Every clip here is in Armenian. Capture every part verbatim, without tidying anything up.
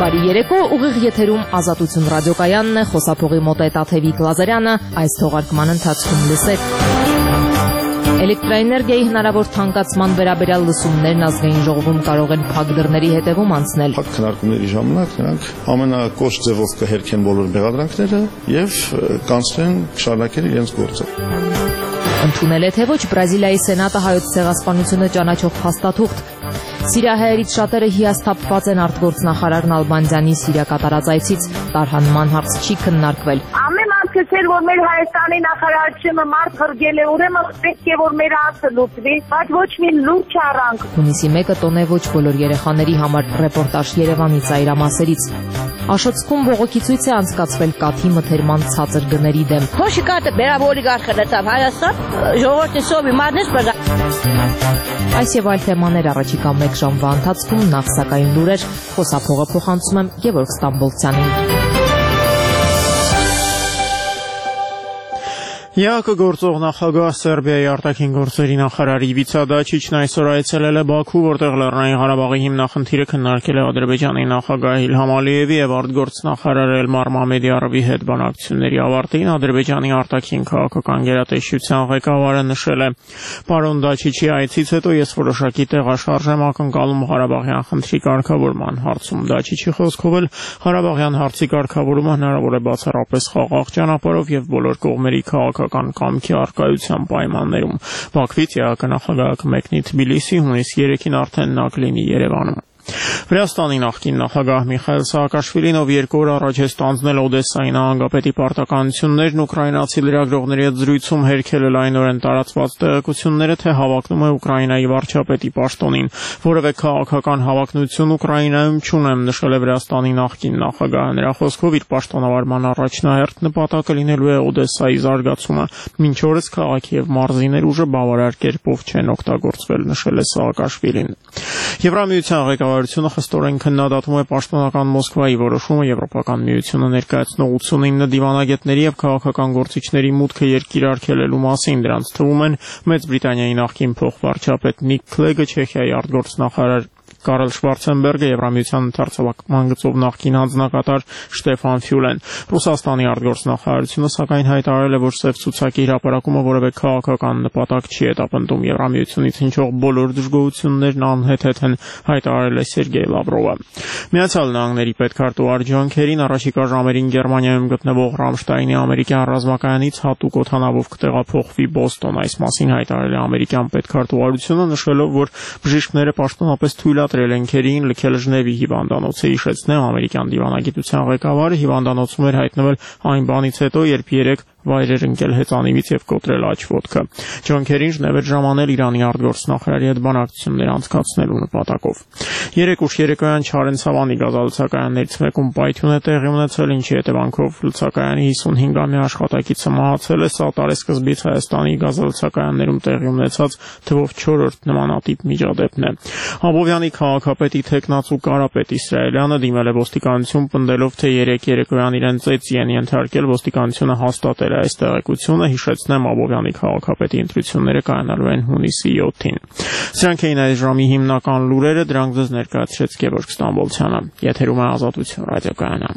Բարի երեկո, ուղիղ եթերում Ազատություն ռադիոկայանն է, խոսափողի մոտ է Տաթևիկ Լազարյանը, այս թողարկման ընթացքում լսեք. Էլեկտրաէներգիայի հնարավոր թանկացման վերաբերյալ լսումներն ազգային ժողովում կարող են փակ դռների հետևում անցնել։ Փակ քննարկումների ժամանակ նրանք ամենակոշտ ձևով կհերքեն բոլոր մեղադրանքները եւ կանցնեն շարունակել իրենց գործը։ Ընդունել է թե ոչ Բրազիլիայի սենատը հայոց ցեղասպանությունը ճանաչող փաստաթուղթ։ Սիրիահայերից շատերը հիասթափված են արտգործնախարար Նալբանդյանի Սիրիա կատարած այցից, տարհանման հարց չի քննարկվել։ Ամեն մարդը էր, որ մեր Հայաստանի նախարարությունը մարդ հրգել է, ուրեմն պետք է որ մեր հարցը լուծվի, բայց ոչ մի լուրջ առանք։ Հունիսի մեկը տոն է ոչ բոլոր երեխաների համար, ռեպորտաժ Երևանից այրամասերից։ Աշոտսկում բողոքի ցույց է անցկացվել կաթի մթերման ցածր գների դեմ։ Փոշիկատը բերավորիգարխը լծավ Հայաստան, ժողովրդի սովի մարնես բաժա։ Այս եւ այլ թեմաներ առաջիկա մեկ ժամվա ընթացքում, նախ սակայն լուրեր, խոսափողը փոխանցում եմ Գևորգ Ստամբոլցյանին։ ԵԱԿ գործող նախագահ Սերբիայի արտաքին գործերի նախարար Իվիցա Դաչիչն այսօր այցելել է Բաքու, որտեղ Լեռնային Ղարաբաղի հիմնախնդիրը քննարկել է Ադրբեջանի նախագահ Իլհամ Ալիևի եւ արտգործնախարար Էլմար Մամեդիարովի հետ բանակցությունների ավարտին Ադրբեջանի արտաքին քաղաքական գերատեսչության ղեկավարը նշել է. Պարոն Դաչիչի այցից հետո ես որոշակի տեղաշարժ եմ ակնկալում Ղարաբաղյան խնդրի կարգավորման հարցում։ Դաչիչի խոսքով էլ Ղարաբաղյան հարցի կարգավորումը հնարավոր է բացառապես խաղաղ ճանապարհով եւ բոլոր կողմերի քաղաքական կամքի առկայության պայմաններում։ Բաքվից ԵԱԿ նախագահը կմեկնի Թբիլիսի, հունիսի երեքին արդեն նա կլինի Երևանում։ Վրաստանի նախկին նախագահ Միխայել Սաակաշվիլին, ով երկու օր առաջ է ստանձնել Օդեսայի նահանգապետի պարտականություններն, ուկրաինացի լրագրողների հետ զրույցում հերքել է լայնորեն տարածված տեղեկությունները, թե հավակնում է Ուկրաինայի վարչապետի պաշտոնին։ Որևէ քաղաքական հավակնություն Ուկրաինայում չունեմ, նշել է Վրաստանի նախկին նախագահը։ Նրա խոսքով իր պաշտոնավարման առաջնահերթ նպատակը լինելու է Օդեսայի զարգացումը։ Մինչ օրս քաղաքի եւ մարզի ներուժը բավարար կերպով չեն օգտագործվել, նշել է Սաակաշվիլին։ Եվրամիության ղեկավարությունը խստորեն քննադատում է պաշտոնական Մոսկվայի որոշումը Եվրոպական միությունը ներկայացնող ութսունինը դիվանագետների եւ քաղաքական գործիչների մուտքը երկիր արգելելու մասին։ Դրանց թվում են Մեծ Բրիտանիայի նախկին փոխվարչապետ Նիկ Քլեգը, Չեխիայի արտգործնախարար Կարլ Շվարցենբերգը, Եվրամիության ընդարձակման գծով նախկին հանձնակատար Շտեֆան Ֆյուլեն։ Ռուսաստանի արտգործնախարարությունը սակայն հայտարարել է, որ սև ցուցակի հրապարակումը որևէ քաղաքական նպատակ չի հետապնդում։ Եվրամիությունից հնչող բոլոր դժգոհություններն անհեթեթ են, հայտարարել է Սերգեյ Լավրովը։ Միացյալ Նահանգների պետքարտուղար Ջոն Քերին առաջիկա ժամերին Գերմանիայում գտնվող Ռամշտայնի ամերիկյան ռազմակայանից հատուկ օդանավով կտեղափոխվի Բոստոն։ Այս մասին հայտարարել է ամերիկյան պետքարտուղարությունը, նշելով, որ բժիշկները պաշտոնապես թույլատրել են Քերիին լքել Ժնևի հիվանդանոցը։ Հիշեցնեմ, ամերիկյան դիվանագիտության ղեկավարը հիվանդանոցում էր հայտնվել այն բանից հետո, երբ երեք վայրեր ընկել հեծանիվից եւ կոտրել աչվոտքը։ Ջոն Քերին Ժնև էր ժամանել Իրանի արտգործնախարարի հետ բանակցություններ անցկացնելու նպատակով։ Երեք ուշ երեկոյան Չարենցավանի գազալցակայաններից մեկում պայթյուն է տեղի ունեցել, ինչի հետևանքով լցակայանի հիսունհինգամյա աշխատակիցը մահացել է։ Սա տարեսկզբից Հայաստանի գազալցակայաններում տեղի ունեցած թվով չորրորդ նմանատիպ միջադեպն է։ Աբովյանի քաղաքապետի թեկնածու Կարապետ Իսրայելյանը դիմել է ոստիկանություն, պնդելով, թե երեք երեկոյան իրեն ծեծի են ենթարկել։ Ոստիկանությունը հաստատել է այս տեղեկությունը։ Հիշեցնեմ, Աբովյանի քաղաքապետի ընտրությունները կայանալու են հունիսի յոթին։ Սրանք էին այս ժամի հիմնական լուրերը, դրանք ձեզ ներկայացրեց Գևորգ Ստամբոլցյանը։ Եթերում է Ազատություն ռադիոկայանը։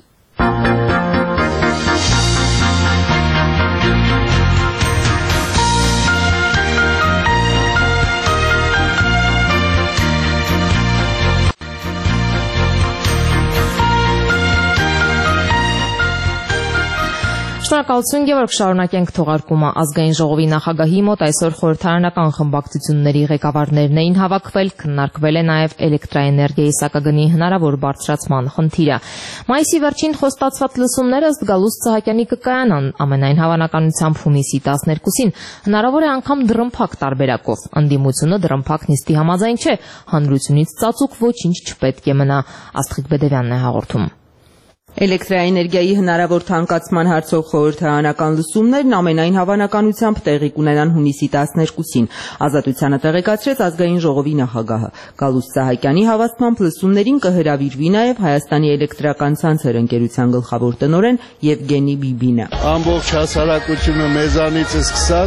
Շնորհակալություն Գևորգ, շարունակենք թողարկումը։ Ազգային ժողովի նախագահի մոտ այսօր խորհրդարանական խմբակցությունների ղեկավարներն էին հավաքվել, քննարկվել է նաև էլեկտրաէներգիայի սակագնի հնարավոր բարձրացման խնդիրը։ Մայիսի վերջին խոստացված լսումները ըստ Գալուստ Սահակյանի կկայանան ամենայն հավանականությամբ հունիսի տասներկուսին, հնարավոր է անգամ դռնփակ տարբերակով։ Ընդդիմությունը դռնփակ նիստի համաձայն չէ, հանրությունից ծածուկ ոչինչ չպետք է մնա։ Աստղիկ Բեդևյանն է հաղորդում։ Էլեկտրաէներգիայի հնարավոր թանկացման հարցով խորհրդարանական լսումներն ամենայն հավանականությամբ տեղի կունենան հունիսի տասներկուսին։ Ազատությանը տեղեկացրեց ազգային ժողովի նախագահը։ Գալուստ Սահակյանի հավաստմամբ լսումներին կհրավիրվի նաև Հայաստանի էլեկտրական ցանցեր ընկերության գլխավոր տնօրեն Եվգենի Բիբինը։ Ամբողջ հասարակությունը մեզանից է սկսած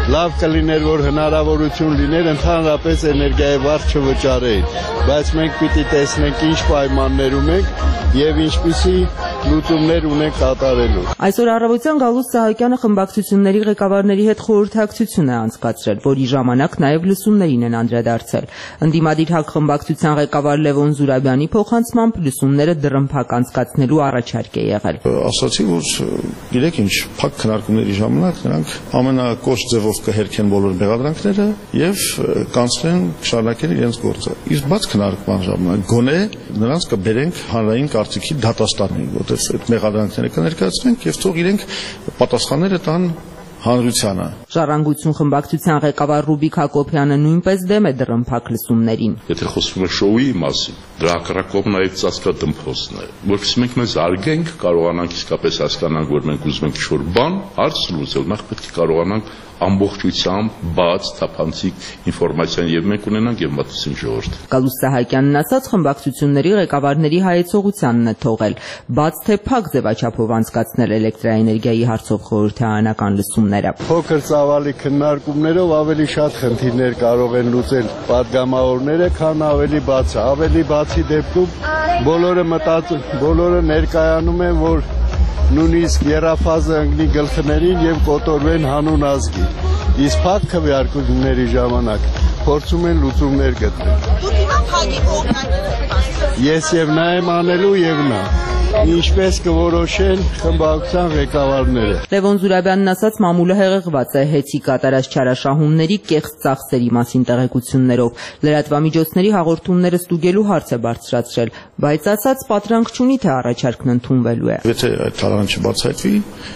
լավ կլիներ որ հնարավորություն լիներ ընդհանրապես էներգիայի վարձը վճարեին, բայց մենք պիտի տեսնենք ինչ պայմաններում ենք եւ ինչպիսի լուծումներ ունենք կատարելու։ Այսօր առավոտյան Գալուստ Սահակյանը խմբակցությունների ղեկավարների հետ խորհրդակցություն է անցկացրել, որի ժամանակ նաեւ լսումներին են անդրադարձել։ Ընդդիմադիր հակ խմբակցության ղեկավար Լևոն Զուրաբյանի փոխանցմամբ լսումները դռնփակ անցկացնելու առաջարկ է եղել։ Ասացի, որ գիտեք ինչ, փակ քննարկումների ժամանակ նրանք ամենակոշտ ձևով կհերքեն բոլոր մեղադրանքները եւ կանցնեն շարունակել իրենց գործը։ Իսկ բաց քննարկման ժամանակ գոնե նրանց կբերենք հանրային կարծիքի դատաստանին, որտեղ այդ մեղադրանքները կներկայացնենք եւ թող իրենք պատասխանները տան հանրությանը։ Ժառանգություն խմբակցության ղեկավար Ռուբիկ Հակոբյանը նույնպես դեմ է դռնփակ լսումներին։ Եթե խոսվում է շոուի մասին, դրա հակառակով նաև ծածկադմփոսն է, որովհետեւ մենք մեզ արգենք, կարողանանք իսկապես հասկանանք, որ մենք ուզում ենք ինչ-որ բան, հարց լուծել, նախ պետք է կարողանանք ամբողջությամբ բաց, թափանցիկ ինֆորմացիան եւ մենք ունենանք եւ մատուցենք ժողովուրդ։ Գալուստ Սահակյանն ասաց, խմբակցությունների ղեկավարների հայեցողությանն է թողել, բաց թե փակ ձևաչափով անցկացնել էլեկտրաէներգիայի հարցով խորհրդարանական լսումները։ Փոքր ծավալի քննարկումներով ավելի շատ խնդիրներ կարող են լուծել падգամավորները, քան ավելի բացը։ Ավելի բացի դեպքում բոլորը մտածում, բոլորը ներկայանում են, որ նույնիսկ երաֆազը ընկնի գլխներին եւ կոտորվեն հանուն ազգի։ Իսկ փակ քվեարկումների ժամանակ փորձում են լուծումներ գտնել։ Դուք հիմա փակի կողմնակից։ Ես եւ նա եմ անելու եւ նա։ Ինչպես կորոշեն խմբակցության ղեկավարները։ Լևոն Զուրաբյանն ասաց, մամուլը հեղեղված է հեծի կատարած չարաշահումների կեղծ ծախսերի մասին տեղեկություններով։ Լրատվամիջոցների հաղորդումները ստուգելու հարց է բարձրացրել, բայց ասաց, պատրանք չունի, թե առաջարկն ընդունվելու է։ Եթե այդ թալանը չբացահայտվի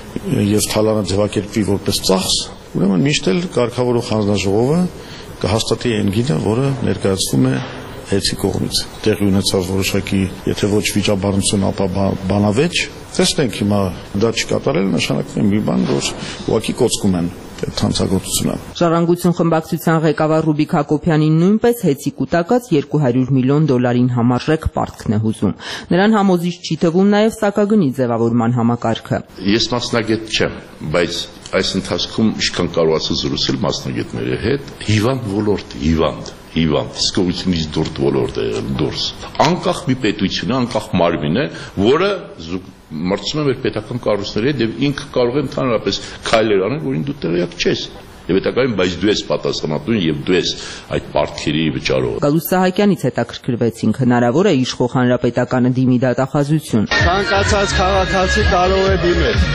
եւ թալանը ձևակերպվի որպես ծախս, ուրեմն միշտ էլ կարգավորող հանձնաժողովը կհաստատի այն գինը, որը ներկայացվում է հեծի կողմից։ Տեղի ունեցավ որոշակի, եթե ոչ վիճաբանություն, ապա բանավեճ։ Տեսնենք հիմա դա չկատարել նշանակում է մի բան, որ ուղղակի կոծկում են հանցագործությունը։ Ժառանգություն խմբակցության ղեկավար Ռուբիկ Հակոբյանին նույնպես հեծի կուտակած երկու հարյուր միլիոն դոլարին համարժեք պարտքն է հուզում։ Նրան համոզիչ չի թվում նաև սակագնի ձևավորման համակարգը։ Ես մասնագետ չեմ, բայց այս ընթացքում ինչքան կարողացա զրուցել մասնագետների հետ, հիվանդ ոլորտ, հիվանդ հիվանդ, սկողությունից դուրս ոլորտ է դուրս։ Անկախ մի պետություն, անկախ մարմին է, որը մրցում է մեր պետական կառույցների հետ եւ ինքը կարող է ընդհանրապես քայլեր անել, որին դու տեղյակ չես։ Եվ հետագայում, բայց դու ես պատասխանատուն եւ դու ես այդ պարտքերի վճարողը։ Գալուստ Սահակյանից հետաքրքրվեցինք, հնարավոր է իշխող հանրապետականը դիմի դատախազություն։ Ցանկացած քաղաքացի կարող է դիմել։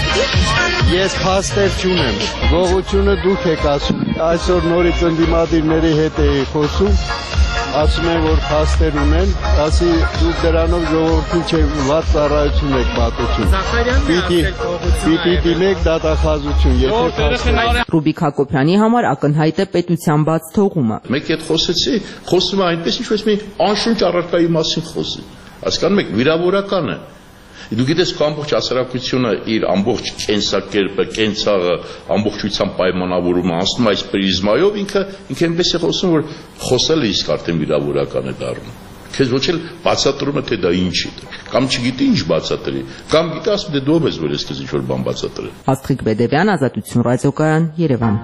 Ես փաստեր չունեմ, գողությունը դուք եք ասում։ Այսօր նորից ընդդիմադիրների հետ էի խոսում, ասում են, որ փաստեր ունեն, ասի դուք դրանով ժողովրդին չէ վատ ծառայություն եք մատուցում։ Պիտի պիտի դիմեք դատախազություն, եթե փաստեր։ Ռուբիկ Հակոբյանի համար ակնհայտ է պետության բաց թողումը։ Մեկ հետ խոսեցի, խոսում է այնպես, ինչպես մի անշունչ առարկայի մասին խոսի։ Հասկանում եք, վիրավորական է։ Դու գիտես, քո ամբողջ հասարակությունը իր ամբողջ կենսակերպը, կենցաղը, ամբողջությամբ պայմանավորումը անցնում այս պրիզմայով, ինքը ինքը այնպես է խոսում, որ խոսելը իսկ արդեն վիրավորական է դառնում։ Քեզ ոչ էլ բացատրում է, թե դա ինչ է, կամ չգիտի ինչ բացատրի, կամ գիտի ասում դե դու ես, որ ես քեզ ինչ-որ բան բացատրել։ Աստղիկ Բեդևյան, Ազատություն ռադիոկայան, Երևան։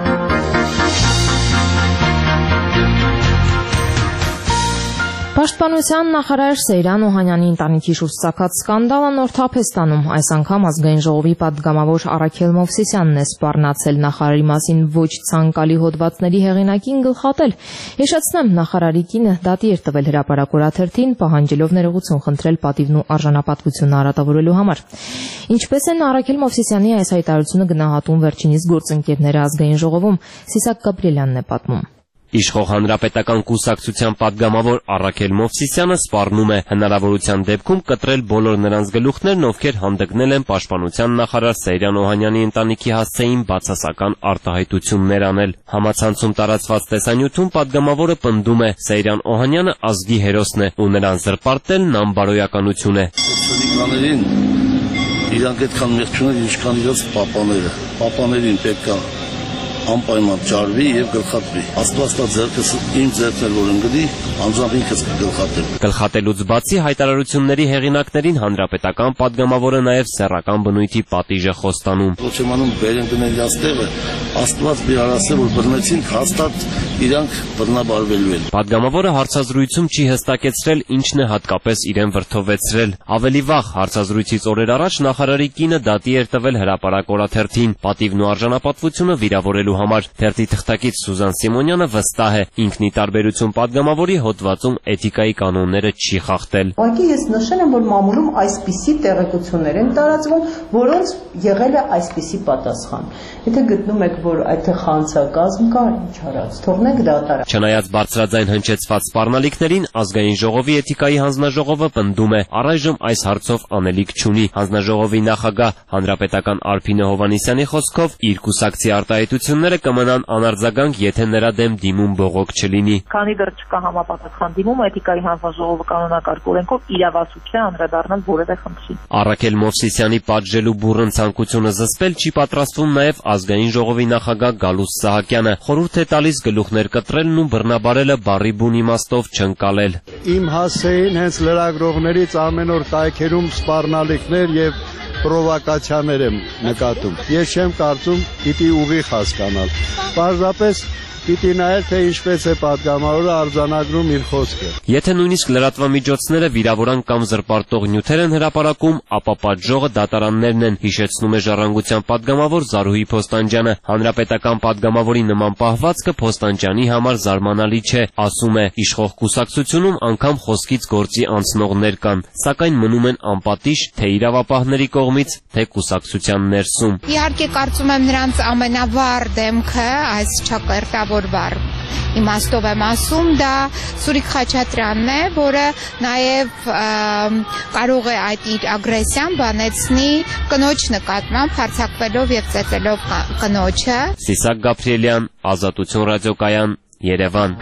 Պաշտպանության նախարար Սեյրան Օհանյանի ընտանիքի շուրջ ծագած սկանդալը նոր թափ է ստանում։ Այս անգամ ազգային ժողովի պատգամավոր Առաքել Մովսիսյանն է սպառնացել նախարարի մասին ոչ ցանկալի հոդվածների հեղինակին գլխատել։ Հիշեցնեմ, նախարարի կինը դատի էր տվել հրապարակ օրաթերթին, պահանջելով ներողություն խնդրել պատիվն ու արժանապատվությունը արատավորելու համար։ Ինչպես են Առաքել Մովսիսյանի այս հայտարարությունը գնահատում վերջինիս գործընկերները ազգային ժողովում, Սիսակ Գաբրիելյանն է պատմում։ Իշխող հանրապետական կուսակցության պատգամավոր Առաքել Մովսիսյանը սպառնում է հնարավորության դեպքում կտրել բոլոր նրանց գլուխներն, ովքեր հանդգնել են պաշտպանության նախարար Սեյրան Օհանյանի ընտանիքի հասցեին բացասական արտահայտություններ անել։ Համացանցում տարածված տեսանյութում պատգամավորը պնդում է Սեյրան Օհանյանը ազգի հերոսն է ու նրան զրպարտելն անբարոյականություն է։ Իրանք այդքան մեղք չունեն, ինչքան իրենց պապաները։ Պապաներին պետք է անպայման ճարվի եւ գլխատվի։ Աստվածտա ձեռքս իմ ձեռքն որ ընկնի, անձամբ ինքս կգլխատեմ։ Գլխատելուց բացի հայտարարությունների հեղինակներին հանրապետական падգամավորը նաեւ սեռական բնույթի պատիժը խոստանում։ Ոչեմանում բերեն գնելյաց տեղը Աստված մի արասե որ բռնեցին հաստատ իրանք բռնաբարվելու են։ Падգամավորը հարցազրույցում չի հստակեցրել ինչն է հատկապես իրեն վրդովեցրել։ Ավելի վաղ հարցազրույցից օրեր առաջ նախարարի կինը դատի էր տվել հրապարակ օրաթերթին պատիվն ու արժանապատվությունը վիրավորելու համար։ Թերթի թղթակից Սուզան Սիմոնյանը վստահ է, ինքն ի տարբերություն падգամավորի հոդվածում էթիկայի կանոնները չի խախտել։ Ուղղակի ես նշել եմ, որ մամուլում այսպիսի տեղեկություններ են տարածվում, որոնց եղել է այսպիսի պատասխան։ Եթե գտնում եք, որ այդտեղ խանցակազմ կա, ինչ արած, թողնեք դատարան։ Չնայած բարձրաձայն հնչեցված սպառնալիքներին, ազգային ժողովի էթիկայի հանձնաժողովը պնդում է, առայժմ այս հարցով անելիք չունի։ Հանձնաժողովի նախագահ հանրապետական Արփինե Հովհաննիսյանի խոսքով իր կուսակցի արտահայտությունները կմնան անարձագանք, եթե նրա դեմ դիմում բողոք չլինի։ Քանի դեռ չկա համապատասխան դիմում, էթիկայի հանձնաժողովը կանոնակարգ օրենքով իրավասու չէ անդրադառնալ որևէ խնդրի։ Առաքել Մովսիսյանի պատժելու բուռն ցանկությունը զսպել չի պատրաստվում նաև ազգային ժողովի նախագահ Գալուստ Սահակյանը։ Խորհուրդ է տալիս գլուխներ կտրելն ու բռնաբարելը բառի բուն իմաստով չընկալել։ Իմ հասեին հենց լրագրողներից ամեն օր կայքերում սպառնալիքներ եւ պրովոկացիաներ եմ նկատում։ Ես չեմ կարծում պիտի ուղիղ հասկանալ։ Պարզապես պիտի նայել, թե ինչպես է падգամավորը արձանագրում իր խոսքը։ Եթե նույնիսկ լրատվամիջոցները վիրավորան կամ զրպարտող նյութեր են հրապարակում, ապա պատժողը դատարաններն են, հիշեցնում է Ժառանգության падգամավոր Զարուհի Փոստանջյանը։ Հանրապետական падգամավորի նման պահվածքը Փոստանջյանի համար զարմանալի չէ, ասում է, իշխող կուսակցությունում անգամ խոսքից գործի անցնողներ կան, սակայն մնում են անպատիժ թե իրավապահների կողմից, թե կուսակցության ներսում։ Իհարկե կարծում եմ նրանց ամենավառ դեմքը այս չակերտավոր վառ իմաստով եմ ասում, դա Սուրիկ Խաչատրյանն է, որը նաև կարող է այդ իր ագրեսիան բանեցնի կնոջ նկատմամբ, հարձակվելով եւ ծեծելով կնոջը։ Սիսակ Գաբրիելյան, Ազատություն ռադիոկայան, Երևան։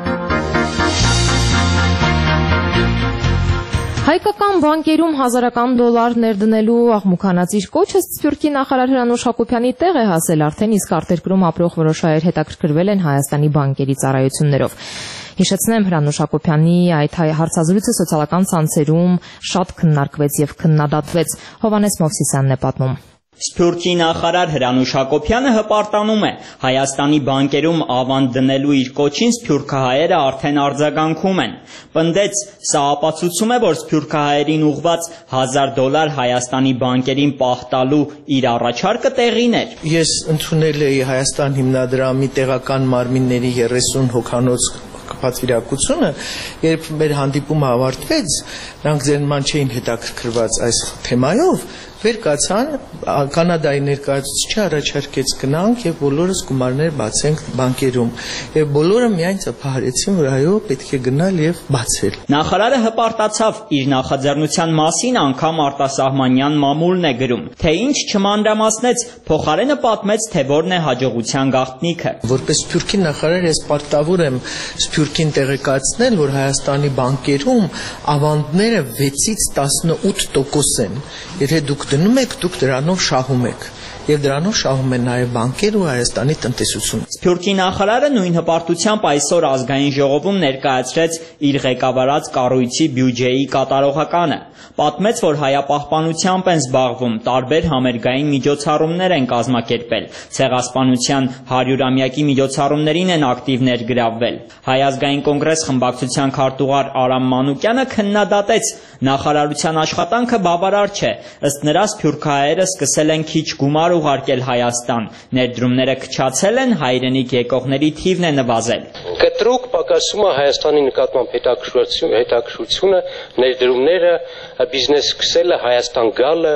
Հայկական բանկերում հազարական դոլար ներդնելու աղմուկանացիր կոչը Սփյուռքի նախարար Հրանուշ Հակոբյանի տեղ է հասել արդեն, իսկ արտերկրում ապրող որոշ հայեր հետաքրքրվել են Հայաստանի բանկերի ծառայություններով։ Հիշեցնեմ, Հրանուշ Հակոբյանի այդ հարցազրույցը սոցիալական ցանցերում շատ քննարկվեց եւ քննադատվեց։ Հովհաննես Մովսիսյանն է պատմում։ Սփյուռքի նախարար Հրանուշ Հակոբյանը հպարտանում է Հայաստանի բանկերում ավանդ դնելու իր կոչին սփյուռքահայերը արդեն արձագանքում են։ Պնդեց, սա ապացուցում է, որ սփյուռքահայերին ուղված հազար դոլար Հայաստանի բանկերին պահտալու իր առաջարկը տեղին էր։ Ես ընդունել էի Հայաստան հիմնադրամի տեղական մարմինների երեսուն հոգանոց պատվիրակությունը, երբ մեր հանդիպումը ավարտվեց, նրանք ձերման չէին հետաքրքրված այս թեմայով, վեր կացան, Կանադայի ներկայացուցիչը առաջարկեց գնանք եւ բոլորս գումարներ բացենք բանկերում, եւ բոլորը միայն ծափահարեցին, որ այո, պետք է գնալ եւ բացել։ Նախարարը հպարտացավ իր նախաձեռնության մասին, անգամ արտասահմանյան մամուլն է գրում, թե ինչ չմանրամասնեց, փոխարենը պատմեց, թե որն է հաջողության գաղտնիքը։ Որպես Սփյուռքի նախարար ես պարտավոր եմ Սփյուռքին տեղեկացնել, որ Հայաստանի բանկերում ավանդները վեցից տասնութ տոկոս են։ Եթե դուք դնում եք, դուք դրանով շահում եք։ Եվ դրանով շահում են նաև բանկեր ու Հայաստանի տնտեսությունը։ Սփյուռքի նախարարը նույն հպարտությամբ այսօր ազգային ժողովում ներկայացրեց իր ղեկավարած կառույցի բյուջեի կատարողականը։ Պատմեց, որ հայապահպանությամբ են զբաղվում, տարբեր համերգային միջոցառումներ են կազմակերպել, ցեղասպանության հարյուրամյակի միջոցառումներին են ակտիվ ներգրավվել։ Հայ ազգային կոնգրես խմբակցության քարտուղար Արամ Մանուկյանը քննադատեց նախարարության աշխատանքը բավարար չէ, ըստ նրա սփյուռքահայերը սկսել են քիչ գումար ուղարկել Հայաստան, ներդրումները քչացել են, հայրենիք եկողների թիվն է նվազել։ Կտրուկ պակասում է Հայաստանի նկատմամբ հետաքրքրությունը, ներդրումները, բիզնես սկսելը, Հայաստան գալը,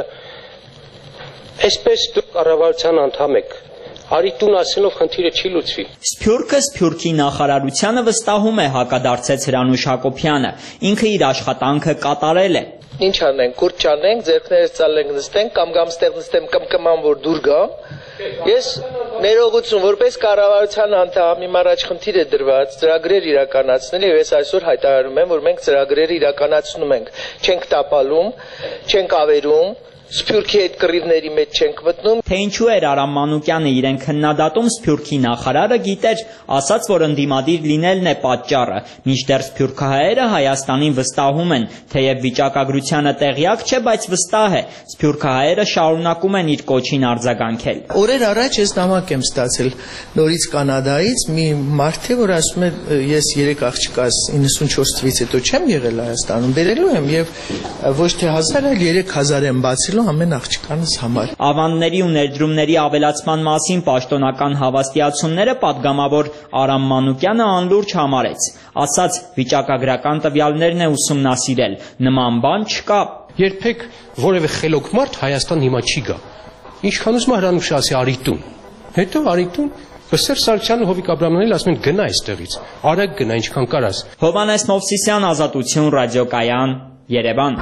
այսպես դուք կառավարության անդամ եք, արի տուն ասելով խնդիրը չի լուծվի։ Սփյուռքը Սփյուռքի նախարարությանը վստահում է, հակադարձեց Հրանուշ Հակոբյանը, ինքը իր աշխատանքը կատարել է։ Ինչ անենք, կուրտ չանենք, ձեռքներս ծալենք նստենք, կամ կամ ստեղ նստեմ կմկման, որ դուր գամ։ Ես ներողություն, որպես կառավարության անդամ իմ առաջ խնդիր է դրված ծրագրեր իրականացնել եւ ես այսօր հայտարարում եմ, որ մենք ծրագրերը իրականացնում ենք, չենք տապալում, չենք ավերում, Սփյուռքի այդ կռիվների մեջ չենք մտնում։ Թե ինչու էր Արամ Մանուկյանը իրեն քննադատում, Սփյուռքի նախարարը գիտեր, ասաց, որ ընդդիմադիր լինելն է պատճառը, մինչդեռ սփյուռքահայերը Հայաստանին վստահում են, թեև վիճակագրությանը տեղյակ չէ, բայց վստահ է, սփյուռքահայերը շարունակում են իր կոչին արձագանքել։ Օրեր առաջ ես նամակ եմ ստացել նորից Կանադայից մի մարդ է, որ ասում է, ես երեք աղջկաս իննսունչորս թվականից հետո չեմ եղել Հայաստանում, բերելու եմ եւ ոչ թե հազար, այլ երեք հազար եմ բացելու ամեն աղջկանս համար։ Ավանդների ու ներդրումների ավելացման մասին պաշտոնական հավաստիացումները պատգամավոր Արամ Մանուկյանը անլուրջ համարեց, ասաց, վիճակագրական տվյալներն է ուսումնասիրել, նման բան չկա։ Երբեք որևէ խելոք մարդ Հայաստան հիմա չի գա։ Ինչքան ուզում Հրանուշը ասի արի տուն, հետո արի տուն, Սերժ Սարգսյանը Հովիկ Աբրահամյանին ասում են գնա այստեղից, արագ գնա ինչքան կարաս։ Հովհաննես Մովսիսյան, Ազատություն, ռադիոկայան, Երևան։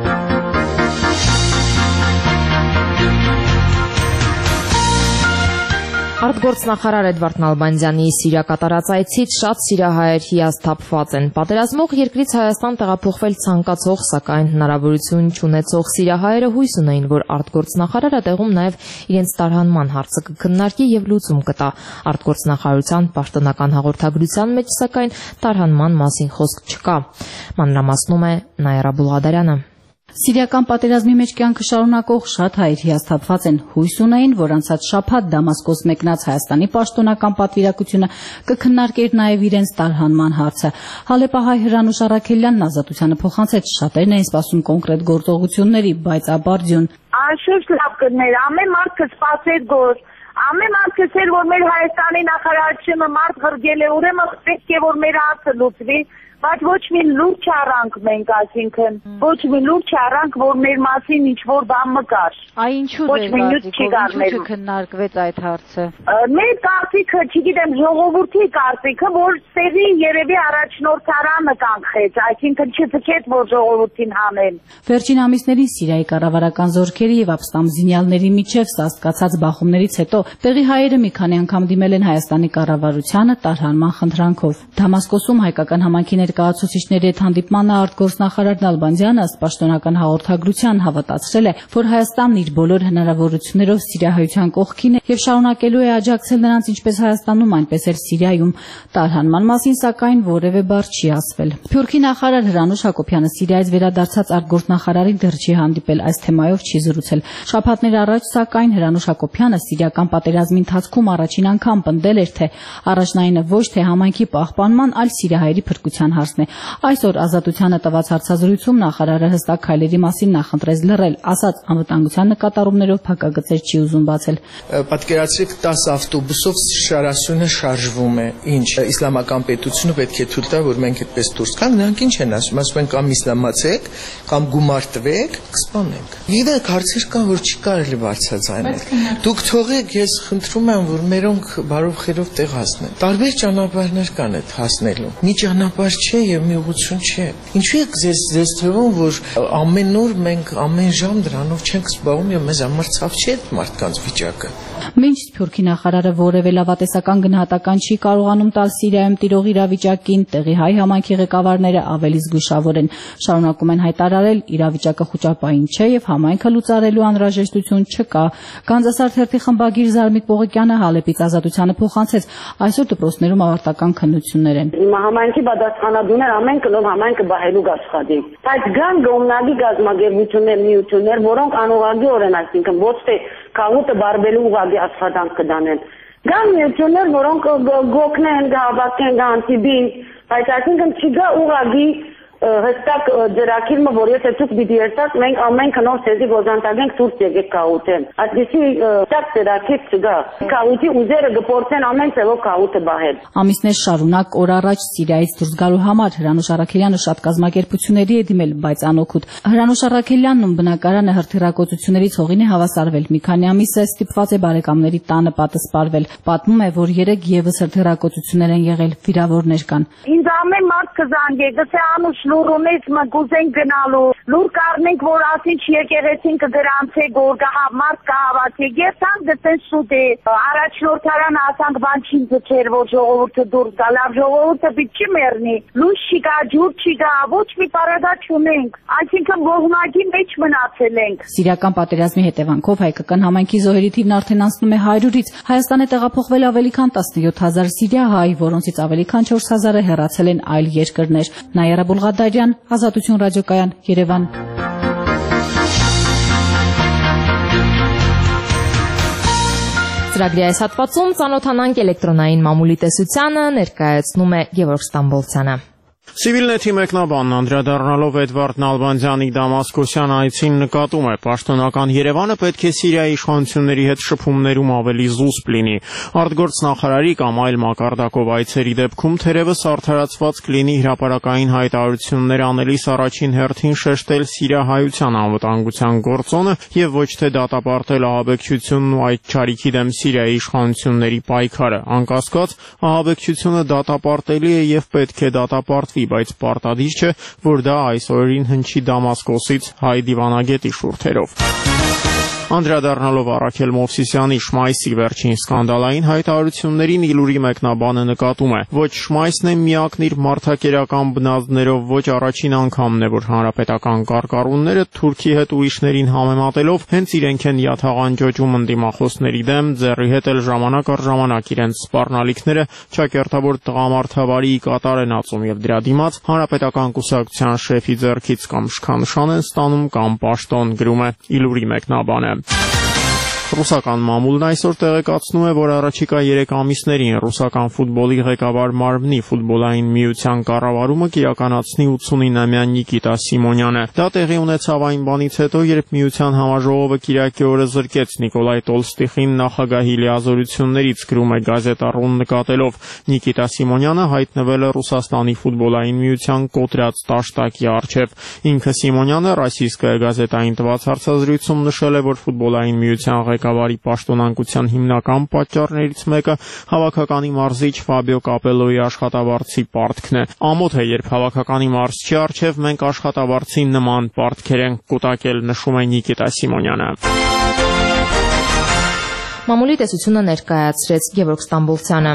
Արտգործնախարար Էդվարդ Նալբանդյանի Սիրիա կատարած այցից շատ սիրիահայեր հիասթափված են։ Պատերազմող երկրից Հայաստան տեղափոխվել ցանկացող, սակայն հնարավորություն չունեցող սիրիահայերը հույս ունեին, որ արտգործնախարարը տեղում նաև իրենց տարհանման հարցը կքննարկի եւ լուծում կտա։ Արտգործնախարարության պաշտոնական հաղորդագրության մեջ, սակայն, տարհանման մասին խոսք չկա։ Մանրամասնում է Նաիրա Բուլղադարյանը։ Սիրիական պատերազմի մեջ կյանքը շարունակող շատ հայեր հիասթափված են, հույս ունեին, որ անցած շաբաթ Դամասկոս մեկնած Հայաստանի պաշտոնական պատվիրակությունը կքննարկեր նաև իրենց տարհանման հարցը։ Հալեպահայ Հրանուշ Առաքելյանն Ազատությանը փոխանցեց, շատերն էին սպասում կոնկրետ գործողությունների, բայց ապարդյուն։ Անշուշտ լավ կներ, ամեն մարդ կսպասեր գործ, ամեն մարդ կսեր, որ մեր Հայաստանի նախարարությունը մարդ ղրգել է, ուրեմն պետք է որ մեր հարցը լուծվի։ Բայց ոչ մի լուրջ առանք մենք, այսինքն ոչ մի լուրջ առանք, որ մեր մասին ինչ-որ բան մկար։ Այ ինչու չքննարկվեց այդ հարցը։ Մեր կարծիքը, չգիտեմ, ժողովրդի կարծիքը, որ սերի երևի առաջնորդարանը կանխեց, այսինքն չձգեց, որ ժողովրդին հանեն։ Վերջին ամիսներին Սիրիայի կառավարական զորքերի եւ ապստամբ զինյալների միջև սաստկացած բախումներից հետո տեղի հայերը մի քանի անգամ դիմել են Հայաստանի կառավարությանը տարհանման խնդրանքով։ Դամասկոսում հայկական համայնքի ներկայացուցիչների հետ հանդիպմանը արտգործնախարար Նալբանդյանը ըստ պաշտոնական հաղորդագրության հավատացրել է, որ Հայաստանն իր բոլոր հնարավորություններով սիրիահայության կողքին է եւ շարունակելու է աջակցել նրանց ինչպես Հայաստանում, այնպես էլ Սիրիայում։ Տարհանման մասին սակայն որևէ բառ չի ասվել։ Սփյուռքի նախարար Հրանուշ Հակոբյանը Սիրիայից վերադարձած արտգործնախարարին դեռ չի հանդիպել, այս թեմայով չի զրուցել։ Շաբաթներ առաջ սակայն Հրանուշ Հակոբյանը սիրիական պատերազմի ընթացքում առաջին անգամ պնդել էր, թե առաջնայինը ոչ թե համայնքի պահպանման, այլ սիրիահայերի փրկության հարցն է։ Այսօր Ազատությանը տված հարցազրույցում նախարարը հստակ քայլերի մասին նախընտրեց լռել, ասաց անվտանգության նկատառումներով փակագծեր չի ուզում բացել։ Պատկերացրեք տասը ավտոբուսով շարասյունը շարժվում է։ Ինչ իսլամական պետությունը պետք է թույլ տա, որ մենք այդպես դուրս գանք, նրանք ինչ են ասում, ասում են կամ իսլամացեք, կամ գումար տվեք, կսպանենք։ Գիտեք, հարցեր կան, որ չի կարելի բարձրացնել։ Դուք թողեք, ես խնդրում եմ, որ մերոնք բարով խերով տեղ հասնեն։ Տարբեր ճանապարհներ կան այդ հասնելու։ Մի ճանապարհ չէ եւ մի ուղղություն չէ։ Ինչու է ձեզ ձեզ թվում, որ ամեն օր մենք ամեն ժամ դրանով չենք զբաղվում եւ մեզ համար ցավ չէ այդ մարդկանց վիճակը։ Մինչ Սփյուռքի նախարարը որևէ լավատեսական գնահատական չի կարողանում տալ Սիրիայում տիրող իրավիճակին, տեղի հայ համայնքի ղեկավարները ավելի զգուշավոր են, շարունակում են հայտարարել իրավիճակը խոճապային չէ եւ համայնքը լուծարելու անհրաժեշտություն չկա։ Գանձասար թերթի խմբագիր Զարմիկ Պողոկյանը Հալեպից Ազատությանը փոխանցեց, այսօր դպրոցներում ավարտական քննություններ են։ Հիմա համայնքի պատասխանատուներ ամեն կլով համայնքը բահելու աշխատի։ Բայց կան գոմնագի գազམ་ագերբություններ, միություններ, որոնք անուղղակի են, այսինքն ոչ թե քաղուտը բարբելու ուղղակի աշխատանք կդանեն։ Կան միություններ, որոնք գոքնեն, գահավաքեն, գանտիբին, բայց այսինքն չկա ուղղակի հստակ ջրակիրմը, որ եթե դուք պիտի երթաք, մենք ամեն քնով ցեզի ոզանտագենք դուրս եկեք քաղուտեն։ Այսպեսի հստակ ջրակիր չկա։ Քաղուտի ուզերը գործեն ամեն ցեվով քաղուտը բահել։ Ամիսներ շարունակ օր առաջ Սիրիայից դուրս գալու համար Հրանուշ Առաքելյանը շատ կազմակերպությունների է դիմել, բայց անօգուտ։ Հրանուշ Առաքելյանն ում բնակարանը հրթիռակոծություններից հողին է հավասարվել, մի քանի ամիս է ստիպված է բարեկամների տանը պատը սպարվել։ Պատմում է, որ երեք եւս հրթիռակոծություններ են եղել, վիրավորներ կան։ Ինձ ամեն մարդ կզանգե, գցե Անուշ լուրունից մգուզենք գնալու, լուր կառնենք, որ ասինչ եկեղեցին կգրանցե գորգա մարդ կհավաքի, երթանք դտեն սուտ է, առաջնորդարան ասանք բան չի ձգեր, որ ժողովուրդը դուրս գա, լավ ժողովուրդը պիտի չի մեռնի, լույս չի գա, ջուր չի գա, ոչ մի պարագա չունենք, այսինքն ողնագի մեջ մնացել ենք։ Սիրիական պատերազմի հետևանքով հայկական համայնքի զոհերի թիվն արդեն անցնում է հարյուրից, Հայաստան է տեղափոխվել ավելի քան տասնյոթ հազար սիրիահայ, որոնցից ավելի քան չորս հազարը հեռացել են այլ երկրներ։ Նայարա Բուլղադարյան, Ազատություն ռադիոկայան, Երևան։ Ծրագրի այս հատվածում ծանոթանանք էլեկտրոնային մամուլի տեսությանը, ներկայացնում է Գևորգ Ստամբոլցյանը։ Civilnet-ի մեկնաբանն անդրադառնալով Էդվարդ Նալբանդյանի Դամասկոսյան այցին նկատում է, պաշտոնական Երևանը պետք է Սիրիայի իշխանությունների հետ շփումներում ավելի զուսպ լինի։ Արտգործնախարարի կամ այլ մակարդակով այցերի դեպքում թերևս արդարացված կլինի հրապարակային հայտարարություններ անելիս առաջին հերթին շեշտել սիրիահայության անվտանգության գործոնը եւ ոչ թե դատապարտել ահաբեկչությունն ու այդ ճարիքի դեմ Սիրիայի իշխանությունների պայքարը։ Անկասկած, ահաբեկչությունը դատապարտելի է եւ պետք է դատապարտվի, բայց պարտադիր չէ, որ դա այս օրերին հնչի Դամասկոսից հայ դիվանագետի շուրթերով։ Անդրադառնալով Առաքել Մովսիսյանի Շմայսի վերջին սկանդալային հայտարարություններին Իլուրի մեկնաբանը նկատում է. ոչ Շմայսն է միակն իր մարդակերական բնազդներով, ոչ առաջին անգամն է, որ հանրապետական կարկառունները Թուրքի հետ ուրիշներին համեմատելով հենց իրենք են յաթաղանջոջում ընդդիմախոսների դեմ, ձեռի հետ էլ ժամանակ առ ժամանակ իրենց սպառնալիքները ճակերտավոր տղամարդավարի կատար են ածում եւ դրա դիմաց հանրապետական կուսակցության շեֆի ձեռքից կամ շքանշան են ստանում կամ պաշտոն, գրում է Իլուրի մեկնաբանը։ Ռուսական մամուլն այսօր տեղեկացնում է, որ առաջիկա երեք ամիսներին ռուսական ֆուտբոլի ղեկավար մարմնի ֆուտբոլային միության կառավարումը կիրականացնի ութսունինամյա Նիկիտա Սիմոնյանը։ Դա տեղի ունեցավ այն բանից հետո, երբ միության համաժողովը կիրակի օրը զրկեց Նիկոլայ Տոլստիխին նախագահի լիազորություններից, գրում է Գազետա.ru-ն նկատելով։ Նիկիտա Սիմոնյանը հայտնվել է Ռուսաստանի ֆուտբոլային միության կոտրած տաշտակի առջև։ Ինքը Սիմոնյանը Ռոսիյսկայա գազետային տված հարցազրույցում նշել է, որ ֆուտբոլային միության ղեկավարի պաշտոնանկության հիմնական պատճառներից մեկը հավաքականի մարզիչ Ֆաբիո Կապելոյի աշխատավարձի պարտքն է։ Ամոթ է, երբ հավաքականի մարզչի առջև մենք աշխատավարձի նման պարտքեր ենք կուտակել, նշում է Նիկիտա Սիմոնյանը։ Մամուլի տեսությունը ներկայացրեց Գևորգ Ստամբոլցյանը։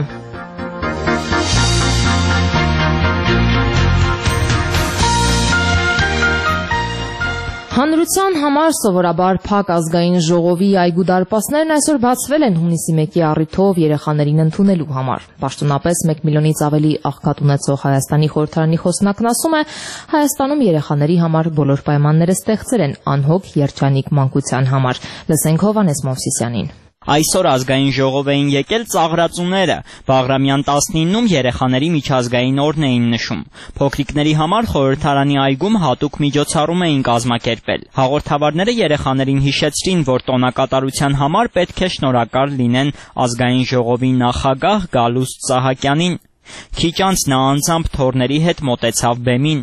Հանրության համար սովորաբար փակ ազգային ժողովի այգու դարպասներն այսօր բացվել են հունիսի մեկի առիթով երեխաներին ընդունելու համար։ Պաշտոնապես մեկ միլիոնից ավելի աղքատ ունեցող Հայաստանի խորհրդարանի խոսնակն ասում է, Հայաստանում երեխաների համար բոլոր պայմանները ստեղծել են անհոգ երջանիկ մանկության համար։ Լսենք Հովհաննես Մովսիսյանին։ Այսօր ազգային ժողով էին եկել ծաղրածուները, Բաղրամյան տասնինում երեխաների միջազգային օրն էին նշում։ Փոքրիկների համար խորհրդարանի այգում հատուկ միջոցառում էին կազմակերպել։ Հաղորդավարները երեխաներին հիշեցրին, որ տոնակատարության համար պետք է շնորհակալ լինեն ազգային ժողովի նախագահ Գալուստ Սահակյանին։ Քիչ անց նա անձամբ թոռների հետ մոտեցավ բեմին։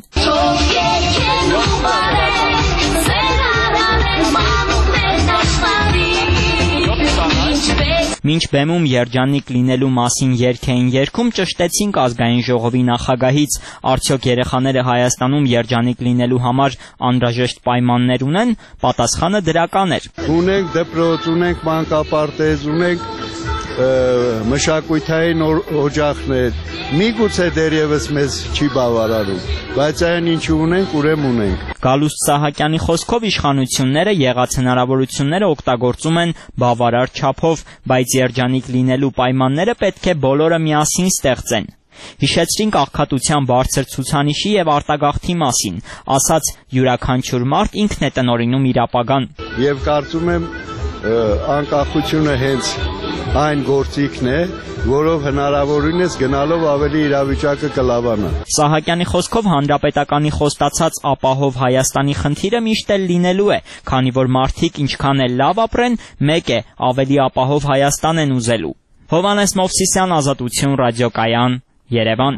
Մինչ բեմում երջանիկ լինելու մասին երգ էին երգում, ճշտեցինք ազգային ժողովի նախագահից, արդյոք երեխաները Հայաստանում երջանիկ լինելու համար անհրաժեշտ պայմաններ ունեն, պատասխանը դրական էր։ Ունենք դպրոց, ունենք մանկապարտեզ, ունենք մշակութային օջախներ, միգուցե դեռևս մեզ չի բավարարում, բայց այն ինչ ունենք, ուրեմն ունենք։ Գալուստ Սահակյանի խոսքով իշխանությունները եղած հնարավորությունները օգտագործում են բավարար չափով, բայց երջանիկ լինելու պայմանները պետք է բոլորը միասին ստեղծեն։ Հիշեցրինք աղքատության բարձր ցուցանիշի եւ արտագաղթի մասին, ասաց յուրաքանչյուր մարդ ինքն է տնօրինում իր ապագան։ Եվ կարծում եմ անկախությունը հենց այն գործիքն է, որով հնարավորինս գնալով ավելի իրավիճակը կլավանա։ Սահակյանի խոսքով հանրապետականի խոստացած ապահով Հայաստանի խնդիրը միշտ էլ լինելու է, քանի որ մարդիկ ինչքան էլ լավ ապրեն, մեկ է, ավելի ապահով Հայաստան են ուզելու։ Հովհաննես Մովսիսյան, Ազատություն ռադիոկայան, Երևան։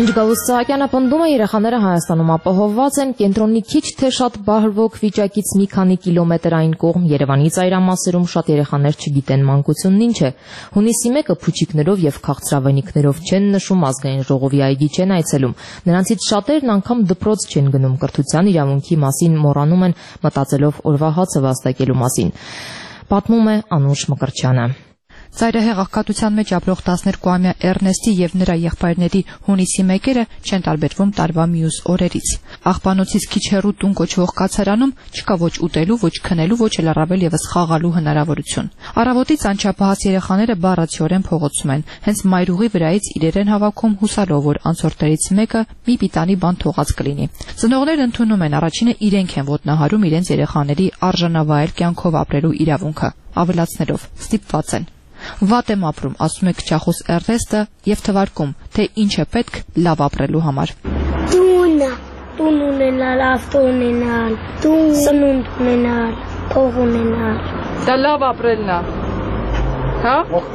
Ինչ Գալուստ Սահակյանը պնդում է, երեխաները Հայաստանում ապահովված են կենտրոնի քիչ թե շատ բահրվող վիճակից մի քանի կիլոմետրային կողմ Երևանի ծայրամասերում շատ երեխաներ չգիտեն մանկությունն ինչ է։ Հունիսի մեկը փուչիկներով եւ քաղցրավենիքներով չեն նշում, ազգային ժողովի այգի չեն այցելում։ Նրանցից շատերն անգամ դպրոց չեն գնում, կրթության իրավունքի մասին մոռանում են, մտածելով օրվա հացը վաստակելու մասին։ Պատմում է Անուշ Մկրտչյանը։ Ծայրահեղ աղքատության մեջ ապրող տասներկուամյա Էրնեստի եւ նրա եղբայրների հունիսի մեկերը չեն տարբերվում տարվա մյուս օրերից։ Աղբանոցից քիչ հեռու տուն կոչվող կացարանում չկա ոչ ուտելու, ոչ քնելու, ոչ էլ առավել եւս խաղալու հնարավորություն։ Առավոտից անչափահաս երեխաները բառացիորեն փողոցում են, հենց մայրուղի վրայից իրեր են հավաքում հուսալով, որ անցորդներից մեկը մի պիտանի բան թողած կլինի։ Ծնողներն ընդունում են, առաջինը իրենք են ոտնահարում իրենց երեխաների արժանավայել կյանքով ապրելու իրավունքը, ավելացնելով՝ ստիպված են։ Վատ եմ ապրում, ասում է քչախոս Էրնեստը եւ թվարկում, թե ինչ է պետք լավ ապրելու համար։ Տունը, տուն ունենալ, ավտո ունենալ, տուն սնունդ ունենալ, փող ունենալ։ Դա լավ ապրելն է։ Հա?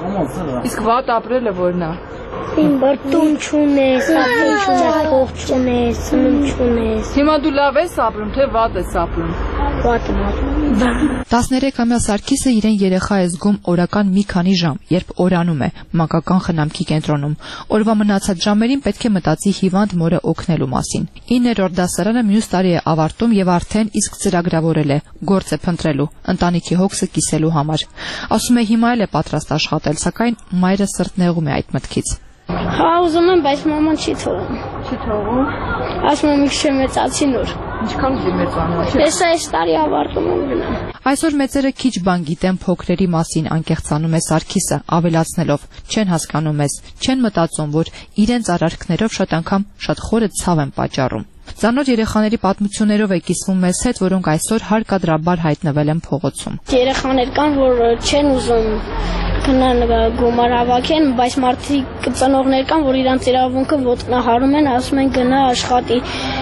Իսկ վատ ապրելը որն է։ Իմ բար տուն չունես, ավտո չունես, փող չունես, սնունդ չունես։ Հիմա դու լավ ես ապրում, թե վատ ես ապրում։ Վատ եմ ապրում։ տասներեքամյա Սարգիսը իրեն երեխա է զգում օրական մի քանի ժամ, երբ օրանում է մանկական խնամքի կենտրոնում։ Օրվա մնացած ժամերին պետք է մտածի հիվանդ մորը օգնելու մասին։ իններորդ դասարանը մյուս տարի է ավարտում եւ արդեն իսկ ծրագրավորել է, գործ է փնտրելու, ընտանիքի հոգսը կիսելու համար։ Ասում է հիմա էլ է պատրաստ աշխատել, սակայն մայրը սրտնեղում է այդ մտքից։ Հա, ուզում եմ, բայց մաման չի թողում։ Չի թողում։ Ասում եմ, ինչ մեծացի նոր։ Ինչքան դի մեծանում։ Ես այս տարի ավարտում եմ գնա։ Այսօր մեծերը քիչ բան գիտեն փոքրերի մասին, անկեղծանում է Սարգիսը, ավելացնելով. չեն հասկանում մեզ, չեն մտածում, որ իրենց արարքներով շատ անգամ շատ խորը ցավ են պատճառում։ Ծանոթ երեխաների պատմություններով է կիսվում մեզ հետ, որոնք այսօր հարկադրաբար հայտնվել են փողոցում։ Երեխաներ կան, որ չեն ուզում գնան գումար հավաքեն, բայց մարդիկ ծնողներ կան, որ իրանց իրավունքը ոտնահարում են, ասում են գնա աշխատի։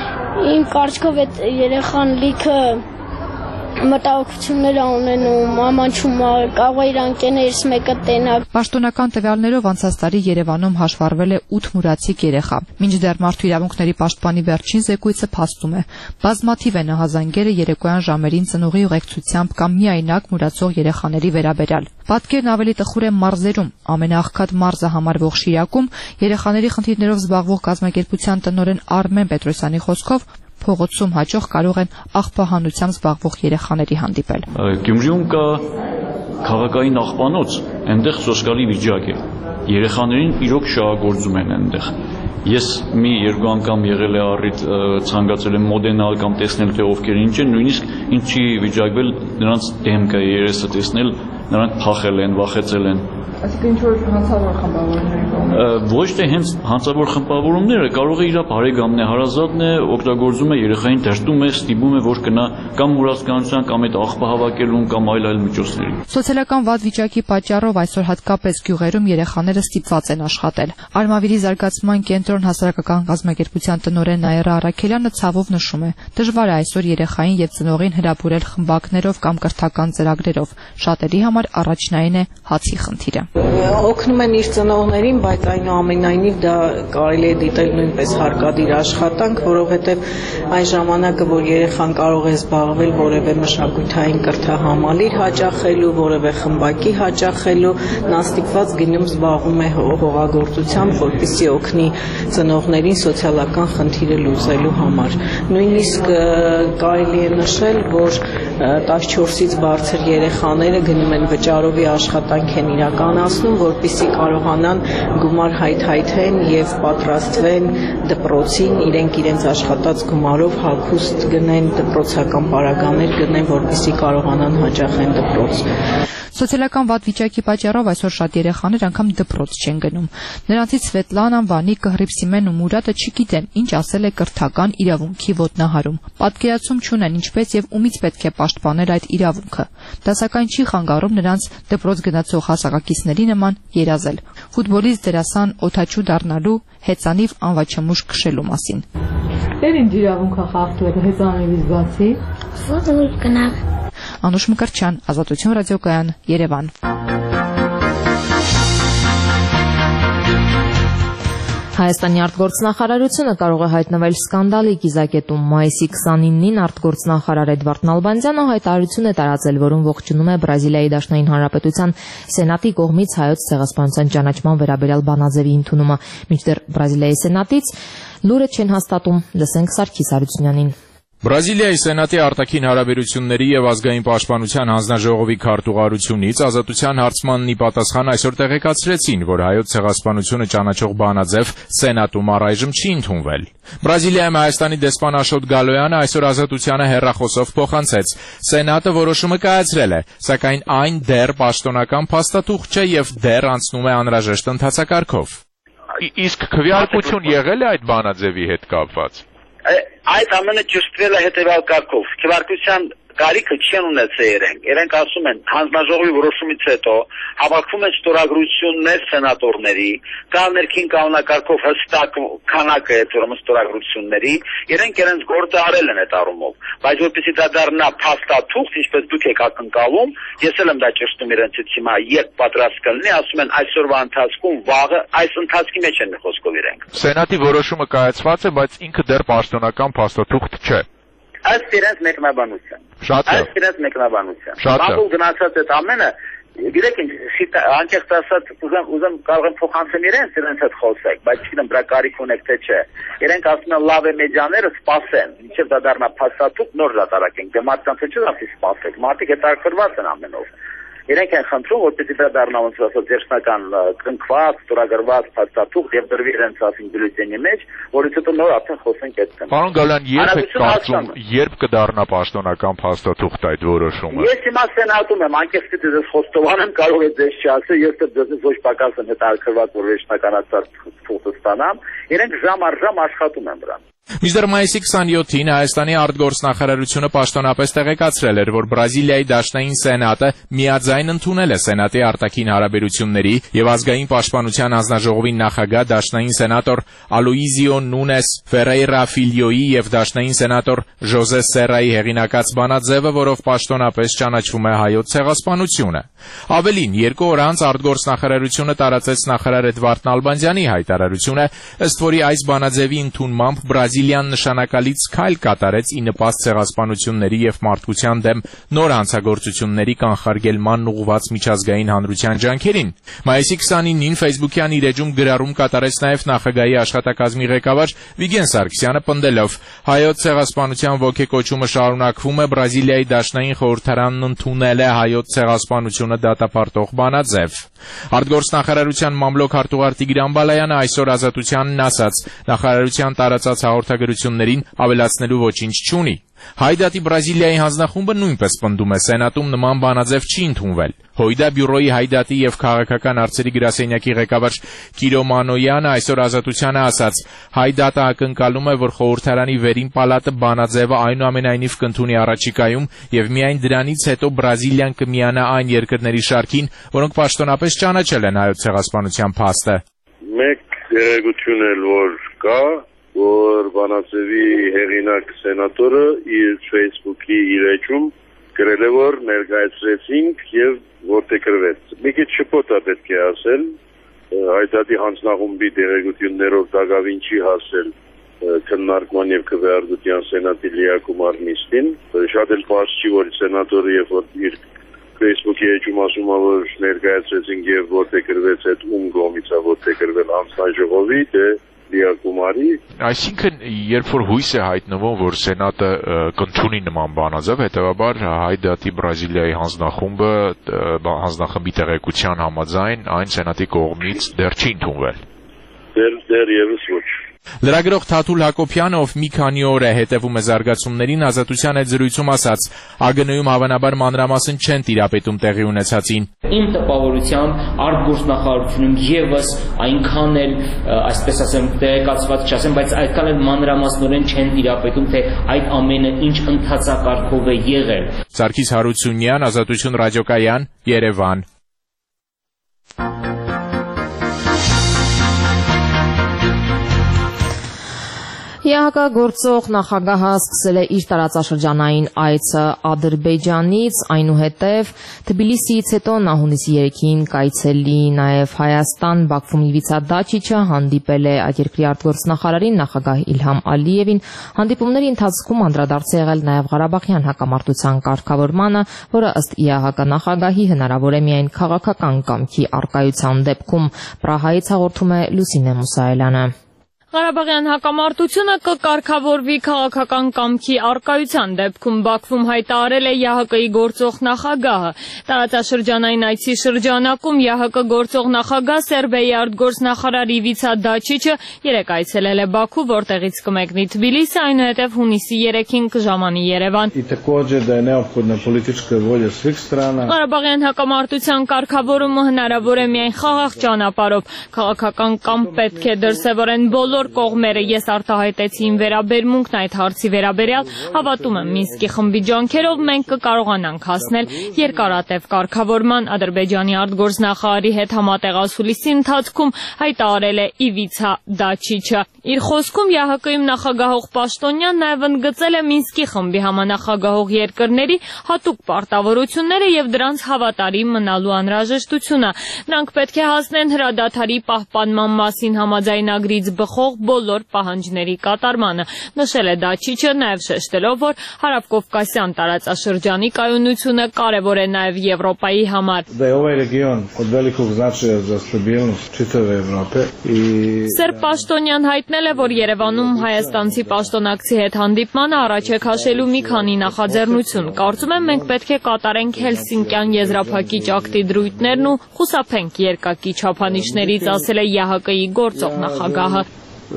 Իմ կարծիքով այդ երեխան լիքը մտահոգություններ ունենում, մաման չումա, կարող է իր անկերներից մեկը տենակ։ Պաշտոնական տվյալներով անցած տարի Երևանում հաշվառվել է ութ մուրացիկ երեխա։ Մինչդեռ Մարդու իրավունքների պաշտպանի վերջին զեկույցը փաստում է։ Բազմաթիվ է նահազանգերը երեկոյան ժամերին ծնողի ուղեկցությամբ կամ միայնակ մուրացող երեխաների վերաբերյալ։ Պատկերն ավելի տխուր է մարզերում։ Ամենաաղքատ մարզը համարվող Շիրակում երեխաների խնդիրներով զբաղվող կազմակերպության տնօրեն Արմեն Պետրոսյանի խոսքով փողոցում հաճախ կարող են աղբահանությամբ զբաղվող երեխաների հանդիպել։ Գյումրիում կա քաղաքային աղբանոց, այնտեղ սոսկալի վիճակ է։ Երեխաներին իրոք շահագործում են այնտեղ։ Ես մի երկու անգամ եղել է առիթ ցանկացել եմ մոդենալ կամ տեսնել թե ովքեր ինչ են, նույնիսկ ինչ չի վիճակվել նրանց դեմքը, երեսը տեսնել, նրանք փախել են, վախեցել են։ Այսինքն ինչ որ հանցավոր խմբավորների կողմից։ Ոչ թե հենց հանցավոր խմբավորումները, կարող է իր բարեկամն է, հարազատն է, օգտագործում է երեխային, դաշտում է, ստիպում է, որ գնա կամ մուրացկանության, կամ այդ աղբը հավաքելուն, կամ այլ այլ միջոցների։ Սոցիալական վատ վիճակի պատճառով այսօր հատկապես գյուղերում երեխաները ստիպված են աշխատել։ Արմավիրի զարգացման կենտրոն հասարակական կազմակերպության տնօրեն Նաիրա Արաքելյանը ցավով նշում է. դժվար է այսօր երեխային եւ ծնողին հրապուրել խմբակներով կամ կրթական ծրագրերով։ Շատերի համար առաջնային է հացի խնդիրը։ Օգնում են իր ծնողներին, բայց այնուամենայնիվ դա կարելի է դիտել նույնպես հարկադիր աշխատանք, որովհետև այն ժամանակը, որ երեխան կարող է զբաղվել որևէ մշակութային կրթահամալիր հաճախելու, որևէ խմբակի հաճախելու, նա ստիպված գնում զբաղվում է հողագործությամբ, որպեսզի օգնի ծնողներին սոցիալական խնդիրը լուծելու համար։ Նույնիսկ կարելի է նշել, որ տասնչորսից բարձր երեխաները գնում են վճարովի աշխատանք են իրականացնում, որպեսզի կարողանան գումար հայթայթեն եւ պատրաստվեն դպրոցին, իրենք իրենց աշխատած գումարով հագուստ գնեն, դպրոցական պարագաներ գնեն, որպեսզի կարողանան հաճախեն դպրոց։ Սոցիալական վատ վիճակի պատճառով այսօր շատ երեխաներ անգամ դպրոց չեն գնում։ Նրանցից Սվետլանան, Վանիկը, Հռիփսիմեն ու Մուրադը չգիտեն, ինչ ասել է կրթական իրավունքի ոտնահարում։ Պատկերացում չունեն, ինչպես եւ ումից պետք է պաշտպանել այդ իրավունքը։ Դա սակայն չի խանգարում նրանց դպրոց գնացող հասակակիցների նման երազել։ Ֆուտբոլիստ, դերասան, օդաչու դառնալու, հեծանիվ անվաչմուշ քշելու մասին։ Դեր ինչ իրավունք է խախտվել հեծանիվից բացի։ Ֆուտբոլ գնալ։ Անուշ Մկրտչյան, Ազատություն ռադիոկայան, Երևան։ Հայաստանի արտգործնախարարությունը կարող է հայտնվել սկանդալի կիզակետում։ Մայիսի քսանինին արտգործնախարար Էդվարդ Նալբանդյանը հայտարարություն է տարածել, որում ողջունում է Բրազիլիայի Դաշնային Հանրապետության Սենատի կողմից հայոց ցեղասպանության ճանաչման վերաբերյալ բանաձևի ընդունումը։ Մինչդեռ Բրազիլիայի Սենատից լուրը չեն հաստատում։ Լսենք Սարգիս Հարությունյանին։ Բրազիլիայի Սենատի արտաքին հարաբերությունների եւ ազգային պաշտպանության հանձնաժողովի քարտուղարությունից ազատության հարցմանն ի պատասխան այսօր տեղեկացրեցին, որ հայոց ցեղասպանությունը ճանաչող բանաձև Սենատում առայժմ չի ընդունվել։ Բրազիլիայում Հայաստանի դեսպան Աշոտ Գալոյանը այսօր ազատությանը հեռախոսով փոխանցեց. Սենատը որոշումը կայացրել է, սակայն այն դեռ պաշտոնական փաստաթուղթ չէ եւ դեռ անցնում է անհրաժեշտ ընթացակարգով։ Իսկ քվեարկություն եղել է այդ բանաձևի հետ կապված։ Այդ ամենը ճշտվել է հետևյալ կարգով։ Քվեարկության կարիքը չեն ունեցել իրենք։ Իրենք ասում են հանձնաժողովի որոշումից հետո հավաքվում են ստորագրություններ սենատորների, կա ներքին կանոնակարգով հստակ քանակը այդ ուրեմն ստորագրությունների, իրենք իրենց գործը արել են այդ առումով, բայց որպեսզի դա դառնա փաստաթուղթ, ինչպես դուք եք ակնկալում, ես էլ եմ դա ճշտում իրենցից հիմա, երբ պատրաստ կլինի, ասում են այսօրվա ընթացքում վաղը այս ընթացքի մեջ են խոսքով իրենք։ Սենատի որոշումը կայացված է, բայց ինքը դեռ պաշտոնական փաստաթուղթ չէ։ Ըստ իրենց մեկնաբանության։ Շատ է։ Ըստ իրենց մեկնաբանության։ Շատ է։ Բաբուլ գնացած այդ ամենը, գիտեք ինչ, անկեղծ ասած, ուզեմ ուզեմ կարող եմ փոխանցեմ իրենց, իրենց հետ խոսեք, բայց չգիտեմ դրա կարիք ունեք թե չէ։ Իրենք ասում են լավ է մեդիաները սպասեն, մինչև դա դառնա փաստաթուղթ նոր դատարակենք։ Դե մարդկանց չէ՞ ասի սպասեք, մարդիկ հետաքրքրված են ամենով։ Իրենք են խնդրում, որպեսզի դա դառնա ոնց ասած ձերսնական կնքված, ստորագրված փաստաթուղթ եւ դրվի իրենց ասին բյուլետենի մեջ, որից հետո նոր արդեն խոսենք այդ թեման։ Պարոն Գալյան, երբ եք կարծում, երբ կդառնա պաշտոնական փաստաթուղթ այդ որոշումը։ Ես հիմա սենատում եմ, անկեղծ դες խոստովանեմ, կարող է ձեզ չասել, ես դες ոչ պակաս եմ հետաքրքրված, որ վերջնականացած թուղթը ստանամ, իրենք ժամ առ ժամ աշխատում են դրան։ Մինչդեռ մայիսի քսանյոթին Հայաստանի արտգործնախարարությունը պաշտոնապես տեղեկացրել էր, որ Բրազիլիայի Դաշնային Սենատը միաձայն ընդունել է Սենատի արտաքին հարաբերությունների եւ ազգային պաշտպանության հանձնաժողովի նախագահ Դաշնային սենատոր Ալոիզիո Նունես Ֆերեյրա Ֆիլյոյի եւ Դաշնային սենատոր Ժոզե Սերայի հեղինակած բանաձևը, որով պաշտոնապես ճանաչվում է հայոց ցեղասպանությունը։ Ավելին, երկու օր անց արտգործնախարարությունը տարածեց նախարար Էդվարդ Նալբանդյանի հայտարարությունը, ըստ որի այս բանաձևի ընդունմամբ Բրազիլիան նշանակալից քայլ կատարեց ի նպաստ ցեղասպանությունների եւ մարդկության դեմ նոր հանցագործությունների կանխարգելման ուղղված միջազգային հանրության ջանքերին։ Մայիսի քսանինին Facebook-յան իր էջում գրառում կատարեց նաեւ նախագահի աշխատակազմի ղեկավար Վիգեն Սարգսյանը, պնդելով. հայոց ցեղասպանության ոգեկոչումը շարունակվում է, Բրազիլիայի Դաշնային խորհրդարանն ընդունել է հայոց ցեղասպանությունը դատապարտող բանաձև։ Արտգործնախարարության մամլոք հարտուղար Տիգրան Բալայանը այսօր ազատությանն ասաց. նախարարության տարածած հաղորդագրություններին ավելացնելու ոչինչ չունի։ Հայդատի Բրազիլիայի հանձնախումբը նույնպես պնդում է, Սենատում նման բանաձև չի ընդունվել։ Հույդա բյուրոյի Հայդատի եւ քաղաքական հարցերի գրասենյակի ղեկավար Կիրո Մանոյանը այսօր ազատությանը ասաց. Հայդատը ակնկալում է, որ խորհրդարանի վերին պալատը բանաձևը այնուամենայնիվ կընդունի առաջիկայում եւ միայն դրանից հետո Բրազիլիան կմիանա այն երկրների շարքին, որոնք պաշտոնապես ճանաչել են հայոց ցեղասպանության փաստը։ Մեկ երեգություն էլ որ կա, որ բանաձևի հեղինակ սենատորը իր Facebook-ի իր էջում գրել է, որ ներկայացրեցինք եւ որդեգրվեց։ Մի քիչ շփոթ է պետք է ասել, Հայդատի հանձնախումբի դերեկություններով դակավին չի հասել քննարկման եւ քվեարկության սենատի լիակումար նիստին։ Շատ էլ պարզ չի, որ սենատորը եւ որ իր Facebook-ի էջում ասում է, որ ներկայացրեցինք եւ որդեգրվեց, այդ ում կողմից է որդեգրվել հանձնաժողովի, դե լիակումարի։ Այսինքն, երբ որ հույս է հայտնվում, որ Սենատը կընդունի նման բանաձև, հետեւաբար Հայդատի Բրազիլիայի հանձնախումբը հանձնախմբի տեղեկության համաձայն այն Սենատի կողմից դեռ չի ընդունվել։ Դեռ դեռ եւս ոչ։ Լրագրող Թաթուլ Հակոբյանը, ով մի քանի օր է հետևում է զարգացումներին, ազատության հետ զրույցում ասաց. ԱԳՆ-ում հավանաբար մանրամասն չեն տիրապետում տեղի ունեցածին։ Իմ տպավորությամբ արտգործնախարարությունում եւս այնքան էլ, այսպես ասեմ, տեղեկացված չասեմ, բայց այդքան էլ մանրամասնորեն չեն տիրապետում, թե այդ ամենը ինչ ընթացակարգով է եղել։ Սարգիս Հարությունյան, Ազատություն ռադիոկայան, Երևան։ ԵԱՀԿ գործող նախագահը սկսել է իր տարածաշրջանային այցը Ադրբեջանից, այնուհետև Թբիլիսիից հետո նա հունիսի երեքին կայցելի նաև Հայաստան, Բաքվում Իվիցա Դաչիչը հանդիպել է այդ երկրի արտգործնախարարին նախագահ Իլհամ Ալիևին։ Հանդիպումների ընթացքում անդրադարձ է եղել նաև Ղարաբաղյան հակամարտության կարգավորմանը, որը ըստ ԵԱՀԿ նախագահի հնարավոր է միայն քաղաքական կամքի առկայության դեպքում։ Պրահայից հաղորդում է Լուսինե Մուսայելյանը։ Ղարաբաղյան հակամարտությունը կկարգավորվի քաղաքական կամքի առկայության դեպքում Բաքվում հայտարարել է ԵԱՀԿ-ի գործող նախագահը։ Տարածաշրջանային այցի շրջանակում ԵԱՀԿ գործող նախագահ Սերբիայի արտգործնախարար Իվիցա Դաչիչը երեկ այցելել է Բաքու, որտեղից կմեկնի Թբիլիսի, այնուհետև հունիսի երեքին կժամանի Երևան։ Ղարաբաղյան հակամարտության կարգավորումը հնարավոր է միայն խաղաղ ճանապարհով։ Քաղաքական կամք պետք է դրսևորեն բոլոր կողմերը։ Ես արտահայտեցի իմ վերաբերմունքն այդ հարցի վերաբերյալ, հավատում եմ Մինսկի խմբի ջանքերով մենք կկարողանանք հասնել երկարատև կարգավորման, Ադրբեջանի արտգործնախարարի հետ համատեղասուլիսի ընթացքում հայտարարել է Իվիցա Դաչիչը։ Իր խոսքում ԵԱՀԿ-ում նախագահող Պաշտոնյան նաև ընդգծել է Մինսկի խմբի համանախագահող երկրների հատուկ պարտավորությունները եւ դրանց հավատարիմ մնալու անհրաժեշտությունը։ Նրանք պետք է հասնեն հրադադարի պահպանման մասին համաձայնագրից բխող բոլոր պահանջների կատարմանը, նշել է Դաչիչը, նաև շեշտելով, որ հարավկովկասյան տարածաշրջանի կայունությունը կարևոր է նաև Եվրոպայի համար։ Սերբ Պաշտոնյան հայտնել է, որ Երևանում հայաստանցի պաշտոնակցի հետ հանդիպմանը առաջ է քաշելու մի քանի նախաձեռնություն։ Կարծում եմ մենք պետք է կատարենք Հելսինկյան եզրափակիչ ակտի դրույթներն ու խուսափենք երկակի չափանիշներից, ասել է ԵԱՀԿ-ի գործող նախագահը։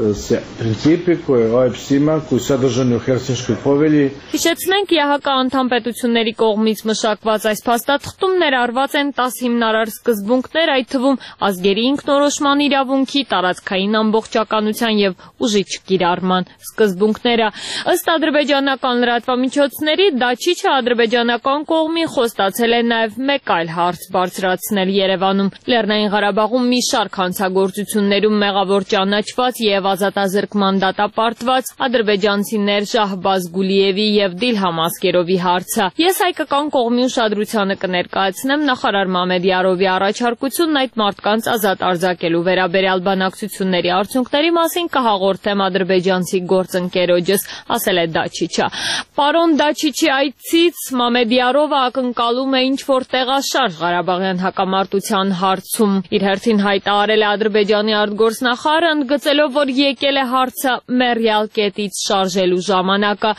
Հիշեցնենք, ԵԱՀԿ անդամ պետությունների կողմից մշակված այս փաստաթղթում ներառված են տաս հիմնարար սկզբունքներ, այդ թվում ազգերի ինքնորոշման իրավունքի, տարածքային ամբողջականության եւ ուժի չկիրառման սկզբունքները։ Ըստ ադրբեջանական լրատվամիջոցների, Դաչիչը ադրբեջանական կողմին խոստացել է նաեւ մեկ այլ հարց բարձրացնել Երևանում։ Լեռնային Ղարաբաղում մի շարք հանցագործություններում մեղավոր ճանաչված եւ ազատազրկման դատապարտված ադրբեջանցիներ Շահբազ Գուլիևի եւ Դիլհամ Ասկերովի հարցը։ Ես հայկական կողմի ուշադրությանը կներկայացնեմ նախարար Մամեդյարովի առաջարկությունն այդ մարդկանց ազատ արձակելու վերաբերյալ բանակցությունների արդյունքների մասին կհաղորդեմ ադրբեջանցի գործընկերոջս, ասել է Դաչիչը։ Պարոն Դաչիչի այցից Մամեդյարովը ակնկալում է ինչ-որ տեղաշարժ Ղարաբաղյան հակամարտության հարցում։ Իր հերթին հայտարարել է Ադրբեջանի արտգործնախարարը, ընդգծելով, որ եկել է հարցը մեռյալ կետից շարժելու ժամանակը։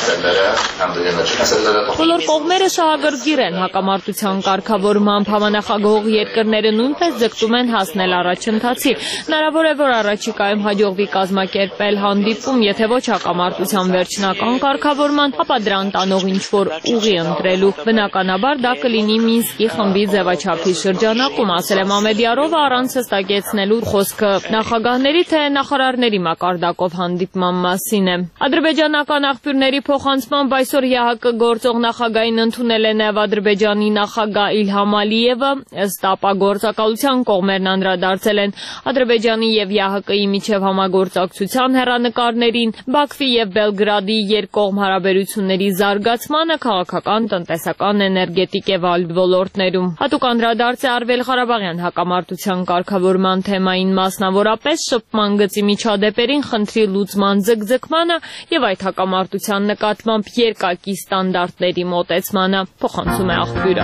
Բոլոր կողմերը շահագրգիռ են հակամարտության կարգավորմամբ, համանախագահող երկրները նույնպես ձգտում են հասնել առաջընթացի։ Հնարավոր է, որ առաջիկայում հաջողվի կազմակերպել հանդիպում, եթե ոչ հակամարտության վերջնական կարգավորման, ապա դրան տանող ինչ-որ ուղի ընտրելու։ Բնականաբար դա կլինի Մինսկի խմբի ձևաչափի շրջանակում, ասել է Մամեդյարովը առանց հստակեցնելու խոսքը նախագահների թե նախարարների մակարդակով հանդիպման մասին է։ Ադրբեջանական աղբյուրների փոխանցմամբ այսօր ԵԱՀԿ գործող նախագահին ընդունել է նաև Ադրբեջանի նախագահ Իլհամ Ալիևը, ըստ ապա գործակալության կողմերն անդրադարձել են Ադրբեջանի եւ ԵԱՀԿ-ի միջև համագործակցության հեռանկարներին, Բաքվի եւ Բելգրադի երկկողմ հարաբերությունների զարգացմանը, քաղաքական, տնտեսական, էներգետիկ եւ այլ ոլորտներում։ Հատուկ անդրադարձ է արվել Ղարաբաղյան հակամարտության կարգավորման թեմային, մասնավորապես շփման գծի միջադեպերին խնդրի լուծման ձգձգմանը եւ այդ հակամարտության նկատմամբ երկակի ստանդարտների մոտեցմանը, փոխանցում է աղբյուրը։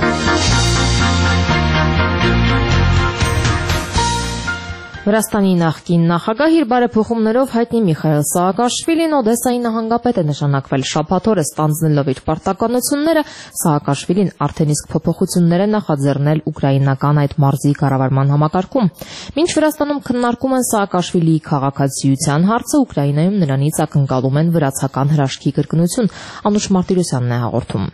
Վրաստանի նախկին նախագահ իր բարեփոխումներով հայտնի Միխայել Սաակաշվիլին Օդեսայի նահանգապետ է նշանակվել շաբաթ օրը ստանձնելով իր պարտականությունները, Սաակաշվիլին արդեն իսկ փոփոխություններ է նախաձեռնել ուկրաինական այդ մարզի կառավարման համակարգում։ Մինչ Վրաստանում քննարկում են Սաակաշվիլիի քաղաքացիության հարցը, Ուկրաինայում նրանից ակնկալում են վրացական հրաշքի կրկնություն, Անուշ Մարտիրոսյանն է հաղորդում։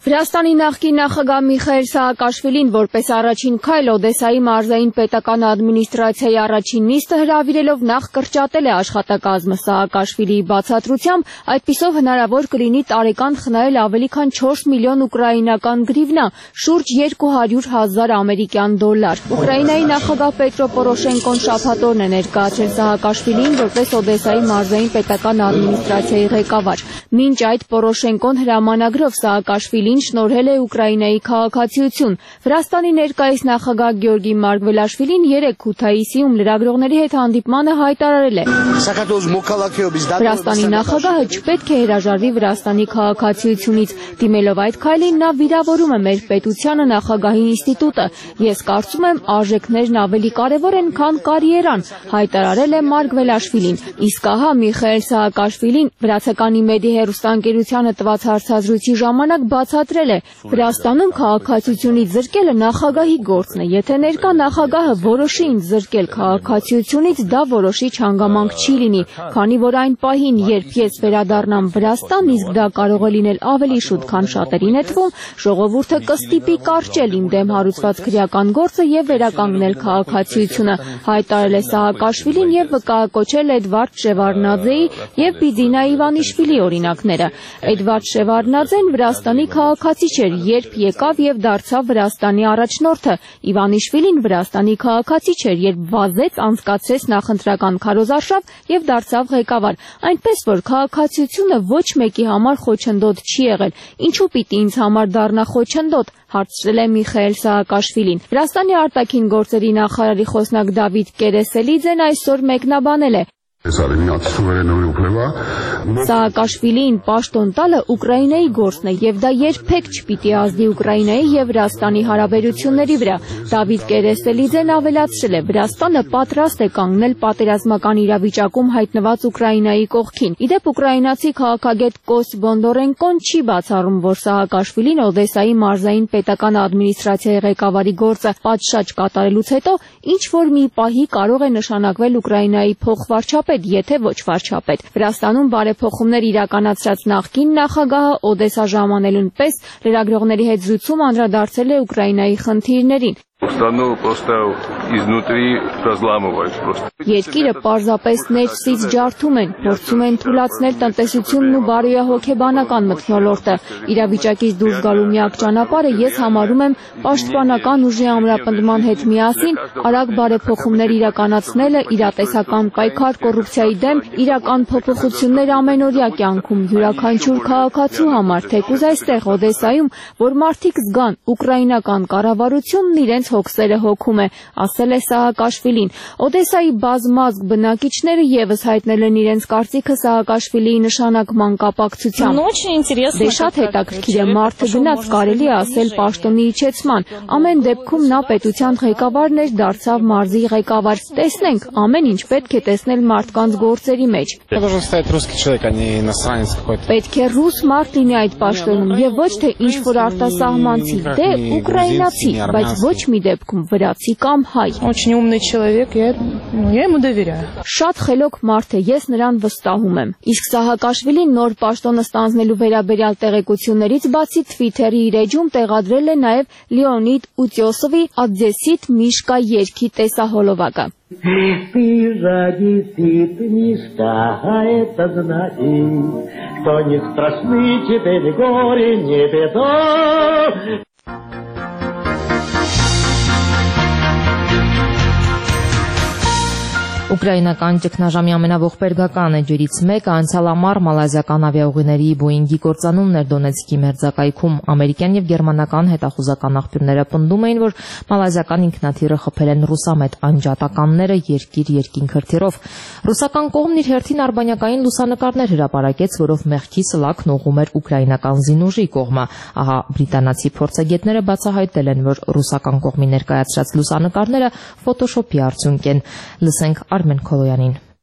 Վրաստանի նախկին նախագահ Միխայել Սահակաշվիլին որպես առաջին քայլ Օդեսայի մարզային պետական ադմինիստրացիայի առաջին նիստը հրավիրելով նախ կրճատել է աշխատակազմը։ Սահակաշվիլիի բացատրությամբ այդպիսով հնարավոր կլինի տարեկան խնայել ավելի քան չորս միլիոն ուկրաինական գրիվնա, շուրջ երկու հարյուր հազար ամերիկյան դոլար։ Ուկրաինայի նախագահ Պետրո Պորոշենկոն շաբաթ օրն է ներկայացրել Սահակաշվիլիին որպես Օդեսայի մարզային պետական ադմինիստրացիայի ղեկավար։ Մինչ այդ Պորոշենկոն հրամանագրով Սահակաշվիլին շնորհել է Ուկրաինայի քաղաքացիություն։ Վրաստանի ներկայիս նախագահ Գեորգի Մարգվելաշվիլին երեկ Քութայիսիում լրագրողների հետ հանդիպմանը հայտարարել է. Վրաստանի նախագահը չպետք է հրաժարվի Վրաստանի քաղաքացիությունից։ Դիմելով այդ քայլին նա վիրավորում է մեր պետությանը նախագահի ինստիտուտը։ Ես կարծում եմ արժեքներն ավելի կարևոր են, քան կարիերան, հայտարարել է Մարգվելաշվիլին։ Իսկ ահա Միխայել Սահակաշվիլին վրացականի մեդիա հեռուստաընկերությանը տված հարցազրույցի ժամանակ բացատրել է. Վրաստանում քաղաքացիությունից զրկելը նախագահի գործն է։ Եթե ներկա նախագահը որոշի ինձ զրկել քաղաքացիությունից, դա որոշիչ հանգամանք չի լինի, քանի որ այն պահին, երբ ես վերադառնամ Վրաստան, իսկ դա կարող է լինել ավելի շուտ, քան շատերին է թվում, ժողովուրդը կստիպի կարճել իմ դեմ հարուցված քրեական գործը եւ վերականգնել քաղաքացիությունը, հայտարարել է Սահակաշվիլին եւ վկայակոչել Էդվարդ Շևարդնաձեի եւ Բիձինա Իվանիշվիլի օրինակները։ Էդվարդ Շևարդնաձեն Վրաստանի քաղաքացի չէր, երբ եկավ եւ դարձավ Վրաստանի առաջնորդը։ Իվանիշվիլին Վրաստանի քաղաքացի չէր, երբ վազեց, անցկացրեց նախընտրական քարոզարշավ եւ դարձավ ղեկավար։ Այնպես որ քաղաքացիությունը ոչ մեկի համար խոչընդոտ չի եղել։ Ինչու պիտի ինձ համար դառնա խոչընդոտ, հարցրել է Միխայել Սահակաշվիլին։ Վրաստանի արտաքին գործերի նախարարի խոսնակ Դավիթ Կերեսելիձեն այսօր մեկնաբանել է. Սահակաշվիլիին պաշտոն տալը Ուկրաինայի գործն է եւ դա երբեք չպիտի ազդի Ուկրաինայի եւ Վրաստանի հարաբերությունների վրա։ Դավիթ Կերեսելիձեն ավելացրել է. Վրաստանը պատրաստ է կանգնել պատերազմական իրավիճակում հայտնված Ուկրաինայի կողքին։ Իդեպ ուկրաինացի քաղաքագետ Կոս Բոնդորենկոն չի բացառում, որ Սահակաշվիլին Օդեսայի մարզային պետական ադմինիստրացիայի ղեկավարի գործը պատշաճ կատարելուց հետո ինչ որ մի պահի կարող է նշանակվել Ուկրաինայի փոխվարչապետ, եթե ոչ վարչապետ։ Վրաստանում բարեփոխումներ իրականացրած նախկին նախագահը Օդեսա ժամանելուն պես լրագրողների հետ զրույցում անդրադարձել է Ուկրաինայի խնդիրներին։ Երկիրը պարզապես ներսից ջարդում են, փորձում են թուլացնել տնտեսությունն ու բարոյահոգեբանական մթնոլորտը։ Իրավիճակից դուրս գալու միակ ճանապարհը ես համարում եմ պաշտպանական ուժի ամրապնդման հետ միասին արագ բարեփոխումներ իրականացնելը, իրատեսական պայքար կոռուպցիայի դեմ, իրական փոփոխություններ ամենօրյա կյանքում յուրաքանչյուր քաղաքացու համար, թեկուզ այստեղ Օդեսայում, որ մարդիկ զգան ուկրաինական կառավարությունն իրենց հոգսերը հոգում է, ասել է Սահակաշվիլին։ Օդեսայի բազմազգ բնակիչները եւս հայտնել են իրենց կարծիքը Սահակաշվիլիի նշանակման կապակցությամբ։ Դե շատ հետաքրքիր է, մարդը գնաց, կարելի է ասել, պաշտոնի իջեցման։ Ամեն դեպքում նա պետության ղեկավարն էր, դարձավ մարզի ղեկավար։ Տեսնենք, ամեն ինչ պետք է տեսնել մարդկանց գործերի մեջ։ Պետք է ռուս մարդ լինի այդ պաշտոնում եւ ոչ թե ինչ որ արտասահմանցի, դե ուկրաինացի, բայց ոչ մի դեպքում վրացի կամ հայ։ Շատ խելոք մարդ է, ես նրան վստահում եմ։ Իսկ Սահակաշվիլին նոր պաշտոնը ստանձնելու վերաբերյալ տեղեկություններից բացի Twitter-ի իր էջում տեղադրել է նաև Լեոնիդ Ուտյոսովի «Одессит Мишка» երգի տեսահոլովակը։ Ты же одессит, Мишка, это значит, что не страшны теперь горе, не беда. Ուկրաինական ճգնաժամի ամենաողբերգական էջերից մեկը անցյալ ամառ մալազիական ավիաուղիների Boeing-ի կործանումն էր Դոնեցկի մերձակայքում։ Ամերիկյան եւ գերմանական հետախուզական աղբյուրները պնդում էին, որ մալազիական ինքնաթիռը խփել են ռուսամետ անջատականները երկիր-երկինք հրթիռով։ Ռուսական կողմն իր հերթին արբանյակային լուսանկարներ հրապարակեց, որով մեղքի սլաքն ուղղում էր ուկրաինական զինուժի կողմը։ Ահա բրիտանացի փորձագետները բացահայտել են, որ ռուսական կողմի ներկայացրած լուսանկարները ֆոտոշոպի արդյունք են։ Լսենք Արմեն Քոլոյանին։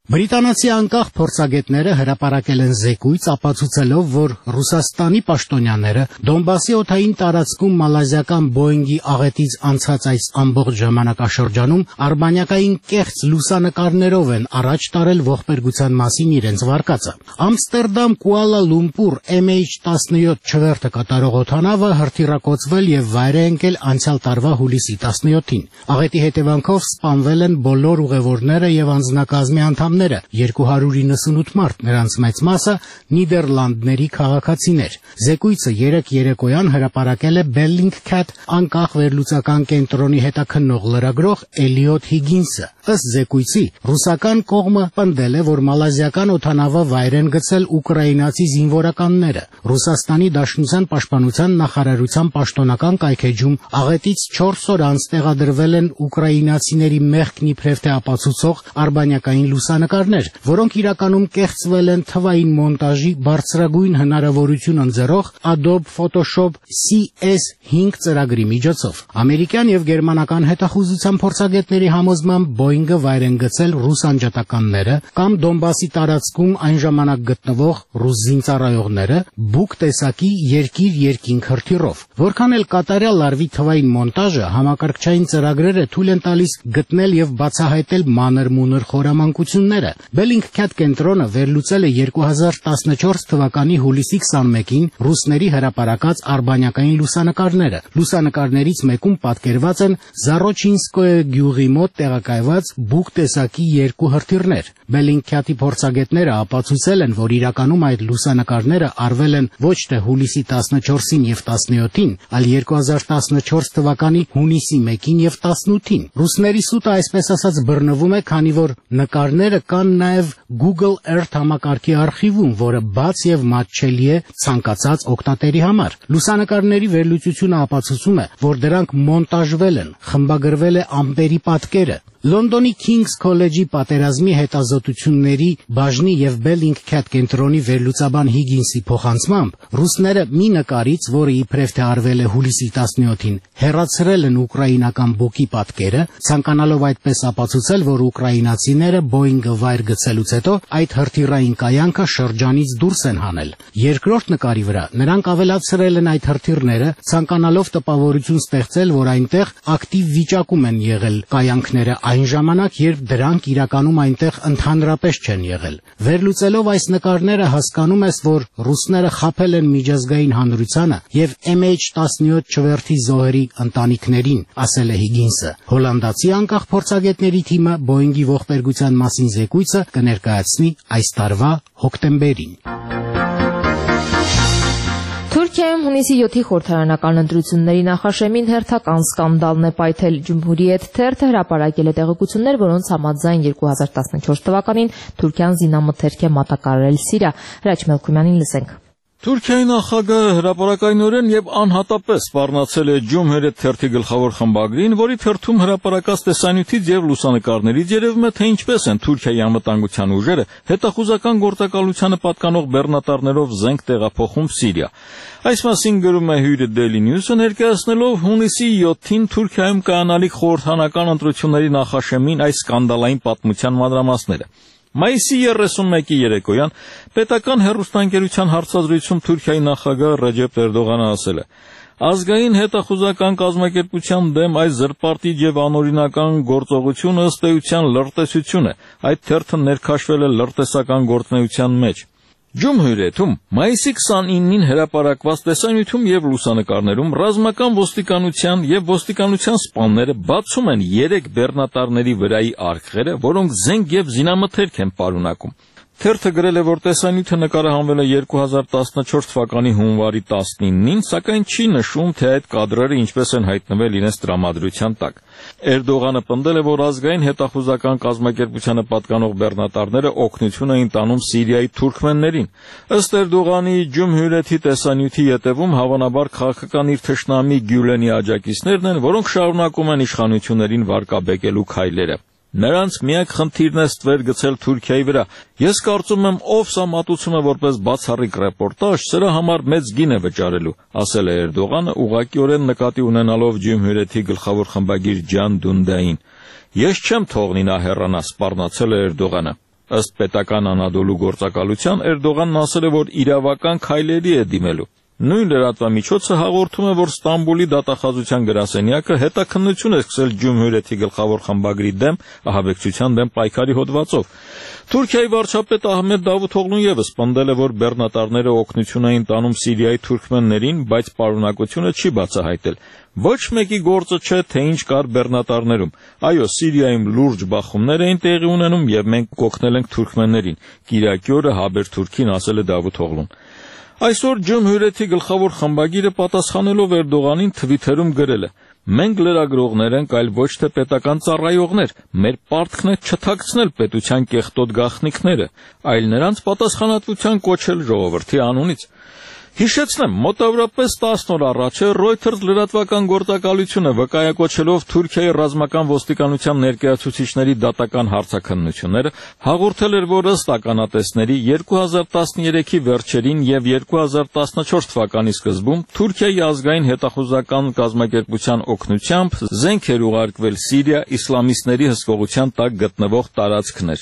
Բրիտանացի անկախ փորձագետները հրապարակել են զեկույց ապացուցելով, որ Ռուսաստանի պաշտոնյաները Դոնբասի օդային տարածքում մալազիական Boeing-ի աղետից անցած այս ամբողջ ժամանակաշրջանում արբանյակային կեղծ լուսանկարներով են առաջ տարել ողբերգության մասին իրենց վարկածը։ Ամստերդամ Կուալա Լումպուր էմ էյչ տասնյոթ չվերթը կատարող օդանավը հրթիռակոծվել եւ վայր է ընկել անցյալ տարվա հուլիսի տասնյոթին։ Աղետի հետևանքով սպանվել են բոլոր ուղևորները եւ անձնակազմի անդամները, երկու հարյուր իննսունութ մարդ, նրանց մեծ մասը Նիդերլանդների քաղաքացիներ։ Զեկույցը երեկ երեկոյան հրապարակել է Bellingcat անկախ վերլուծական կենտրոնի հետաքննող լրագրող Էլիոտ Հիգինսը։ Ըստ զեկույցի, ռուսական կողմը պնդել է, որ մալազիական օդանավը վայր են գցել ուկրաինացի զինվորականները։ Ռուսաստանի Դաշնության պաշտպանության նախարարության պաշտոնական կայքեջում աղետից չորս օր անց տեղադրվել են ուկրաինացիների մեղքն իբրև թե ապացուցող արբանյակային լուսանկարներ, որոնք իրականում կեղծվել են թվային մոնտաժի բարձրագույն հնարավորություն ընձեռող Adobe Photoshop C S հինգ ծրագրի միջոցով։ Ամերիկյան եւ գերմանական հետախուզության փորձագետների համոզմամբ Boeing-ը վայր են գցել ռուս անջատականները կամ Դոնբասի տարածքում այն ժամանակ գտնվող ռուս զինծառայողները բուկ տեսակի երկիր-երկինք հրթիռով։ Որքան էլ կատարյալ արվի թվային մոնտաժը, համակարգչային ծրագրերը թույլ են տալիս գտնել եւ բացահայտել մանր-մունր խորամանկությունները։ Bellingcat կենտրոնը վերլուծել է երկու հազար տասնչորս թվականի հուլիսի քսանմեկին ռուսների հրապարակած արբանյակային լուսանկարները։ Լուսանկարներից մեկում պատկերված են Զարոչինսկոյե գյուղի մոտ տեղակայված բուկ տեսակի երկու հրթիռներ։ Bellingcat-ի փորձագետները ապացուցել են, որ իրականում այդ լուսանկարները արվել են ոչ թե հուլիսի տասնչորսին եւ տասնյոթին, այլ երկու հազար տասնչորս թվականի հունիսի մեկին եւ տասնութին։ Ռուսների սուտը այսպես ասած բռնվում է, քանի որ նկարները կան նաև Google Earth համակարգի արխիվում, որը բաց եւ մատչելի է ցանկացած օգտատերի համար։ Լուսանկարների վերլուծությունը ապացուցում է, որ դրանք մոնտաժվել են, խմբագրվել է ամպերի պատկերը։ Լոնդոնի King's College-ի պատերազմի հետազոտությունների բաժնի եւ Bellingcat կենտրոնի վերլուծաբան Հիգինսի փոխանցմամբ ռուսները մի նկարից, որը իբրև թե արվել է հուլիսի տասնյոթին, հեռացրել են ուկրաինական բուկի պատկերը, ցանկանալով այդպես ապացուցել, որ ուկրաինացիները Boeing-ը վայր գցելուց հետո այդ հրթիռային կայանքը շրջանից դուրս են հանել։ Երկրորդ նկարի վրա նրանք ավելացրել են այդ հրթիռները, ցանկանալով տպավորություն ստեղծել, որ այնտեղ ակտիվ վիճակում են եղել կայանքները այն ժամանակ, երբ դրանք իրականում այնտեղ ընդհանրապես չեն եղել։ Վերլուծելով այս նկարները հասկանում ես, որ ռուսները խաբել են միջազգային հանրությանը եւ էմ էյչ տասնյոթ չվերթի զոհերի ընտանիքներին, ասել է Հիգինսը։ Հոլանդացի անկախ փորձագետների թիմը Boeing-ի ողբերգության մասին զեկույցը կներկայացնի այս տարվա հոկտեմբերին։ Թուրքիայում հունիսի յոթի խորհրդարանական ընտրությունների նախաշեմին հերթական սկանդալն է պայթել։ Ջումհուրիեթ թերթը հրապարակել է տեղեկություններ, որոնց համաձայն երկու հազար տասնչորս թվականին Թուրքիան զինամթերք է մատակարարել Սիրիա։ Հրաչ Մելքումյանին լսենք։ Թուրքիայի նախագահը հրապարակայնորեն եւ անհատապես սպառնացել է Ջումհուրիեթ թերթի գլխավոր խմբագրին, որի թերթում հրապարակած տեսանյութից եւ լուսանկարներից երևում է, թե ինչպես են Թուրքիայի անվտանգության ուժերը հետախուզական գործակալությանը պատկանող բեռնատարներով զենք տեղափոխում Սիրիա։ Այս մասին գրում է հյուրը Daily News-ը, ներկայացնելով հունիսի յոթին Թուրքիայում կայանալիք խորհրդարանական ընտրությունների նախաշեմին այս սկանդալային պատմության մանրամասները։ Մայիսի երեսունմեկի երեկոյան պետական հեռուստաընկերության հարցազրույցում Թուրքիայի նախագահ Ռեջեփ Էրդողանը ասել է. Ազգային հետախուզական կազմակերպության դեմ այս զրպարտիչ եւ անօրինական գործողությունը ըստ էության լրտեսություն է։ Այդ թերթը ներքաշվել է լրտեսական գործունեության մեջ։ Ջումհուրիեթում մայիսի քսանինին հրապարակված տեսանյութում եւ լուսանկարներում ռազմական ոստիկանության եւ ոստիկանության սպաները բացում են երեք բեռնատարների վրայի արկղերը, որոնք զենք եւ զինամթերք են պարունակում։ Թերթը գրել է, որ տեսանյութը նկարահանվել է երկու հազար տասնչորս թվականի հունվարի տասնինին, սակայն չի նշում, թե այդ կադրերը ինչպես են հայտնվել իրենց տրամադրության տակ։ Էրդողանը պնդել է, որ ազգային հետախուզական կազմակերպությանը պատկանող բեռնատարները օգնություն էին տանում Սիրիայի թուրքմեններին։ Ըստ Էրդողանի, Ջումհուրիեթի տեսանյութի ետևում հավանաբար քաղաքական իր թշնամի Գյուլենի աջակիցներն են, որոնք շարունակում են իշխանություններին վարկաբեկելու քայլերը։ Նրանց միակ խնդիրն է ստվեր գցել Թուրքիայի վրա։ Ես կարծում եմ, ով սա մատուցում է որպես բացառիկ ռեպորտաժ, սրա համար մեծ գին է վճարելու, ասել է Էրդողանը, ուղղակիորեն նկատի ունենալով Ջումհուրիեթի գլխավոր խմբագիր Ջան Դունդային։ Ես չեմ թողնի նա հեռանա, սպառնացել է Էրդողանը։ Ըստ պետական Անադոլու գործակալության Էրդողանն ասել է, որ իրավական քայլերի է դիմելու։ Նույն լրատվամիջոցը հաղորդում է, որ Ստամբուլի դատախազության գրասենյակը հետաքննություն է սկսել Ջումհուրիեթի գլխավոր խմբագրի դեմ ահաբեկչության դեմ պայքարի հոդվածով։ Թուրքիայի վարչապետ Ահմեդ Դավութօղլուն ևս պնդել է, որ բեռնատարները օգնություն էին տանում Սիրիայի թուրքմեններին, բայց պարունակությունը չի բացահայտել։ Ոչ մեկի գործը չէ, թե ինչ կար բեռնատարներում։ Այո, Սիրիայում լուրջ բախումներ էին տեղի ունենում եւ մենք կօգնել ենք թուրքմեններին։ Կիրակի օրը Հաբերթուրքին ասել է Դավութօղլուն։ Այսօր Ջումհուրիեթի գլխավոր խմբագիրը պատասխանելով Էրդողանին թվիթերում գրել է. «Մենք լրագրողներ ենք, այլ ոչ թե պետական ծառայողներ։ Մեր պարտքն է չթաքցնել պետության կեղտոտ գաղտնիքները, այլ նրանց պատասխանատվության կոչել ժողովրդի անունից»։ Հիշեցնեմ, մոտավորապես տասն օր առաջ Reuters լրատվական գործակալությունը վկայակոչելով Թուրքիայի ռազմական ոստիկանության ներկայացուցիչների դատական հարցաքննությունները հաղորդել էր, որ ըստ ականատեսների երկու հազար տասներեքի վերջերին եւ երկու հազար տասնչորս թվականի սկզբում Թուրքիայի ազգային հետախուզական կազմակերպության օգնությամբ զենք էր ուղարկվել Սիրիա իսլամիստների հսկողության տակ գտնվող տարածքներ։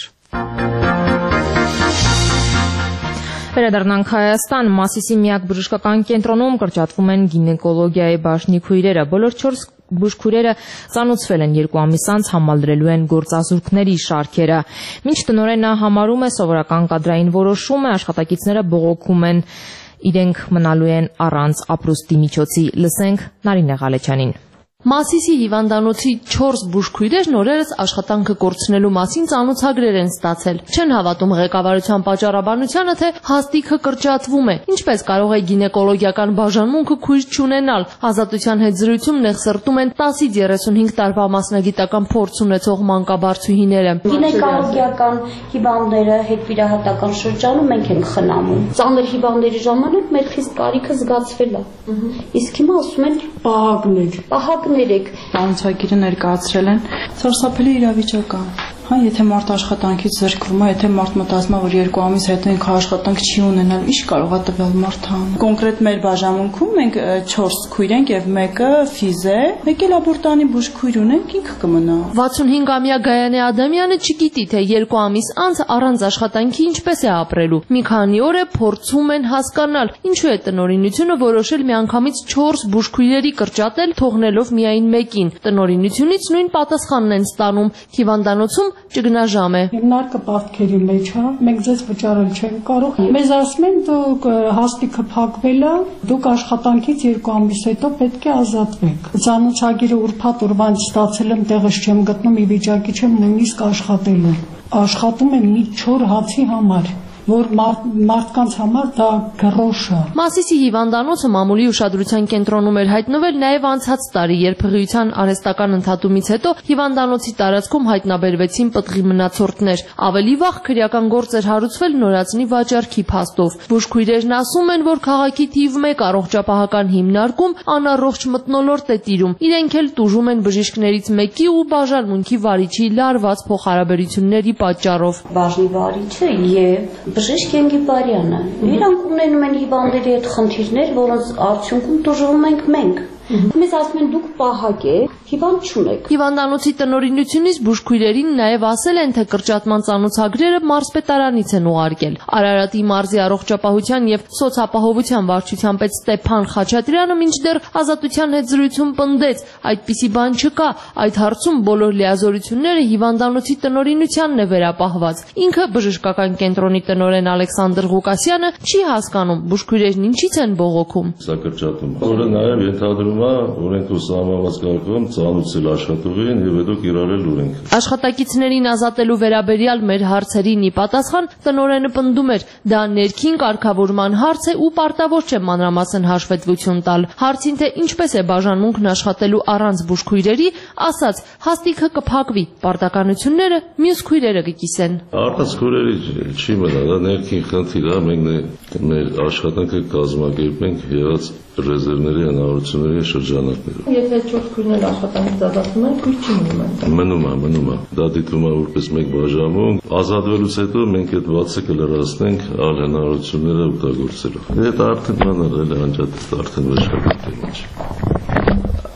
Վերադառնանք Հայաստան, Մասիսի միակ բժշկական կենտրոնում կրճատվում են գինեկոլոգիայի բաժնի քույրերը։ Բոլոր չորս բուժքույրերը ծանոթվել են երկու ամիս անց համալրելու են գործազուրկների շարքերը։ Մինչ տնօրենը համարում է սովորական կադրային որոշում է, աշխատակիցները բողոքում են, իրենք մնալու են առանց ապրուստի միջոցի։ Լսենք Նարինե Ղալեչյանին։ Մասիսի հիվանդանոցի չորս բուժքույրերն օրերս աշխատանքը կորցնելու մասին ծանոթագրեր են ստացել։ Չեն հավատում ղեկավարության պատճառաբանությանը, թե հաստիքը կրճատվում է։ Ինչպես կարող է գինեկոլոգիական բաժանմունքը քույր չունենալ։ Ազատության հետ զրույցում նեղսրտում են տասից երեսունհինգ տարվա մասնագիտական փորձ ունեցող մանկաբարձուհիները։ Գինեկոլոգիական հիվանդները հետվիրահատական շրջանում մենք ենք խնամում։ Ծանր հիվանդների ժամանակ մեր խիստ կարիքը զգացվել է։ Իսկ հիմա ասում են պահակներ։ Պահակներ Անցագիրը ներկայացրել են սարսափելի իրավիճակ է։ Հա, եթե մարդ աշխատանքից զրկվում է, եթե մարդ մտածում է, որ երկու ամիս հետո ինքը աշխատանք չի ունենալ, ինչ կարող է տվել մարդ անել։ Կոնկրետ մեր բաժանմունքում մենք չորս քույր ենք եւ մեկը ֆիզ է, մեկը լաբորտանի բուժքույր ունենք, ինքը կմնա։ վաթսունհինգամյա Գայանե Ադամյանը չգիտի, թե երկու ամիս անց առանց աշխատանքի ինչպես է ապրելու։ Մի քանի օր է փորձում են հասկանալ, ինչու է տնօրինությունը որոշել միանգամից չորս բուժքույրերի կրճատել, թողնելով միայն մեկին։ Տնօրինությունից նույն պատասխանն են ստանում։ Հիվանդանոցում ճգնաժամ է։ Հիմնարկը պարտքերի մեջ է, մենք ձեզ վճարել չենք կարող։ Մեզ ասում են դուք հաստիքը փակվել է, դուք աշխատանքից երկու ամիս հետո պետք է ազատվեք։ Ծանոթագիրը ուրբաթ ուրվանց ստացել եմ, տեղս չեմ գտնում, ի վիճակի չեմ նույնիսկ աշխատելու։ Աշխատում եմ մի չոր հացի համար, որ մարդկանց համար դա գրոշ է։ Մասիսի հիվանդանոցը մամուլի ուշադրության կենտրոնում էր հայտնվել նաև անցած տարի, երբ հղիության արհեստական ընդհատումից հետո հիվանդանոցի տարածքում հայտնաբերվեցին պտղի մնացորդներ։ Ավելի վաղ քրեական գործ էր հարուցվել նորածնի վաճառքի փաստով։ Բուժքույրերն ասում են, որ քաղաքի թիվ մեկ առողջապահական հիմնարկում անառողջ մթնոլորտ է տիրում։ Իրենք էլ տուժում են բժիշկներից մեկի ու բաժանմունքի վարիչի լարված փոխհարաբերությունների պատճառով։ Բաժնի վարիչը եւ Բժիշկ Ենգիբարյանը, իրանք ունենում են հիվանդների հետ խնդիրներ, որոնց արդյունքում տուժվում ենք մենք։ Մեզ ասում են դուք պահակ եք, հիվանդ չունեք։ Հիվանդանոցի տնօրինությունից բուժքույրերին նաև ասել են, թե կրճատման ծանոթագրերը մարզպետարանից են ուղարկել։ Արարատի մարզի առողջապահության եւ սոցապահովության վարչության պետ Ստեփան Խաչատրյանը մինչդեռ Ազատության հետ զրույցում պնդեց, այդպիսի բան չկա, այդ հարցում բոլոր լիազորությունները հիվանդանոցի տնօրինությանն է վերապահված։ Ինքը բժշկական կենտրոնի տնօրեն Ալեքսանդր Ղուկասյանը չի հասկանում բուժքույրերն ինչից են բողոքում։ Սա կրճատում, որը նաև ենթադրում օրենքով սահմանված կարգում ծանուցել աշխատողին եւ հետո կիրառել օրենքը։ Աշխատակիցներին ազատելու վերաբերյալ մեր հարցերին ի պատասխան տնօրենը պնդում էր, դա ներքին կարգավորման հարց է ու պարտավոր չէ մանրամասն հաշվետվություն տալ։ Հարցին թե ինչպես է բաժանմունքն աշխատելու առանց բուժքույրերի, ասաց, հաստիքը կփակվի, պարտականությունները մյուս քույրերը կկիսեն։ Առանց քույրերի չի մնա, դա ներքին խնդիր է, մենք մեր աշխատանքը կազմակերպենք եղած ռեզերվների հնարավորությունների շրջանակներով։ Եթե չորս քույրն էլ աշխատանքից ազատվում են, քույր չի մնում։ Մնում է, մնում է։ Դա դիտվում է որպես մեկ բաժանմունք։ Ազատվելուց հետո մենք այդ վարձը կլրացնենք այլ հնարավորությունները օգտագործելով։ Դա արդեն բաներ էլ անջատել, արդեն աշխատել է։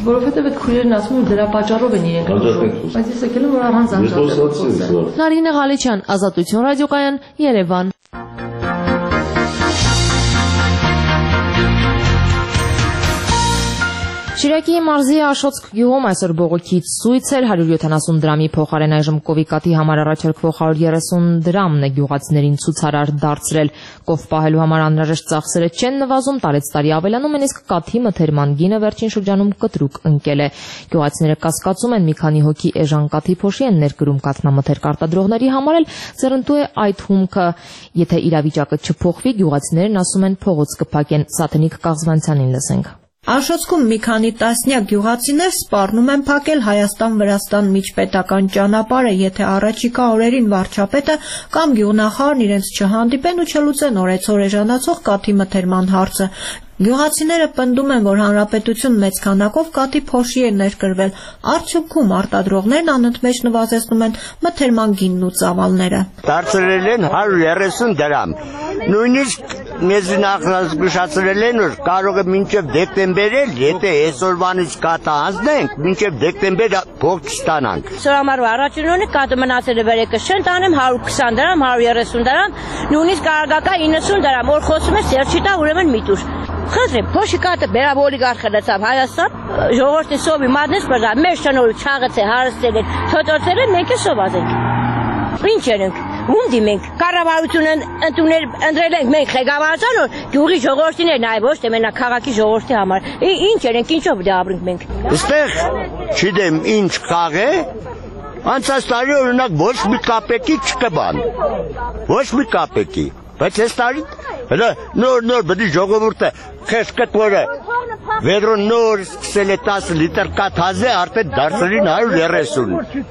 Որովհետև այդ քույրերն ասում են դրա պատճառով են իրենք ուշում։ Բայց ես եկել եմ որ առանց անջատել։ Նարինե Ղալիչյան, Ազատություն ռադիոկայան, Երևան։ Շիրակի մարզի Աշոտսկ գյուղում այսօր բողոքից ցույց էր հարյուր յոթանասուն դրամի փոխարեն այժմ կովիկատի համար առաջարկվող հարյուր երեսուն դրամն է գյուղացիներին ցուցարար դարձրել։ Կով պահելու համար անհրաժեշտ ծախսերը չեն նվազում, տարեց տարի ավելանում են, իսկ կաթի մթերման գինը վերջին շրջանում կտրուկ ընկել է։ Գյուղացիները կասկածում են մի քանի հոգի էժան կաթի փոշի են ներկրում կաթնամթերք արտադրողների համար էլ ձեռնտու է այդ հումքը։ Եթե իրավիճակը չփոխվի, գյուղացիներն ասում են փողոց կփակեն։ Սաթենիկ Կաղզվանցյանին լսենք։ Աշոտսկում մի քանի տասնյակ գյուղացիներ սպառնում են փակել Հայաստան-Վրաստան միջպետական ճանապարհը, եթե առաջիկա օրերին վարչապետը կամ գյուղնախարարն իրենց չհանդիպեն ու չլուծեն օրեցօր էժանացող կաթի մթերման հարցը։ Գյուղացիները պնդում են, որ հանրապետություն մեծ քանակով կաթի փոշի է ներկրվել, արդյունքում արտադրողներն անընդմեջ նվազեցնում են մթերման գինն ու ծավալները։ Դարձրել են հարյուր երեսուն դրամ։ Նույնիսկ մեզ նախազգուշացրել են, որ կարող է մինչև դեկտեմբեր էլ, եթե այսօրվանից կաթը հանձնենք, մինչև դեկտեմբեր փող չստանանք։ Սորամարվա առաջին օրը կաթը մնացել է վերեկը շեն տանեմ հարյուր քսան դրամ, հարյուր երեսուն դրամ, նույնիսկ կարագակա իննսուն դրամ, որ խոսում է սերչիտա ուրեմն միտուր։ Խնդրեմ, փոշի կաթը բերավ օլիգարխը լցավ Հայաստան, ժողովրդի սովի մատնես բրզա, մեր շնորհ չաղեց է հարստել են, թոտոցել են, մենք է սոված ենք։ Ինչ ենք, ում դիմենք, կառավարությունը ընդունել ընտրել ենք մենք ղեկավարության, որ գյուղի ժողովրդին է նայ ոչ թե մենակ քաղաքի ժողովրդի համար։ Ինչ ենք, ինչով դե ապրենք մենք։ Այստեղ չգիտեմ ինչ խաղ է, անցած տարի օրինակ ոչ մի կապեկի չկբան։ Ոչ մի կապեկի, բայց այս տարի նոր նոր բդի ժողովուրդը խեսկտ որը վերոն նոր սկսել է տասը լիտր կաթ հազե արդեն դարձրին հարյուր երեսուն։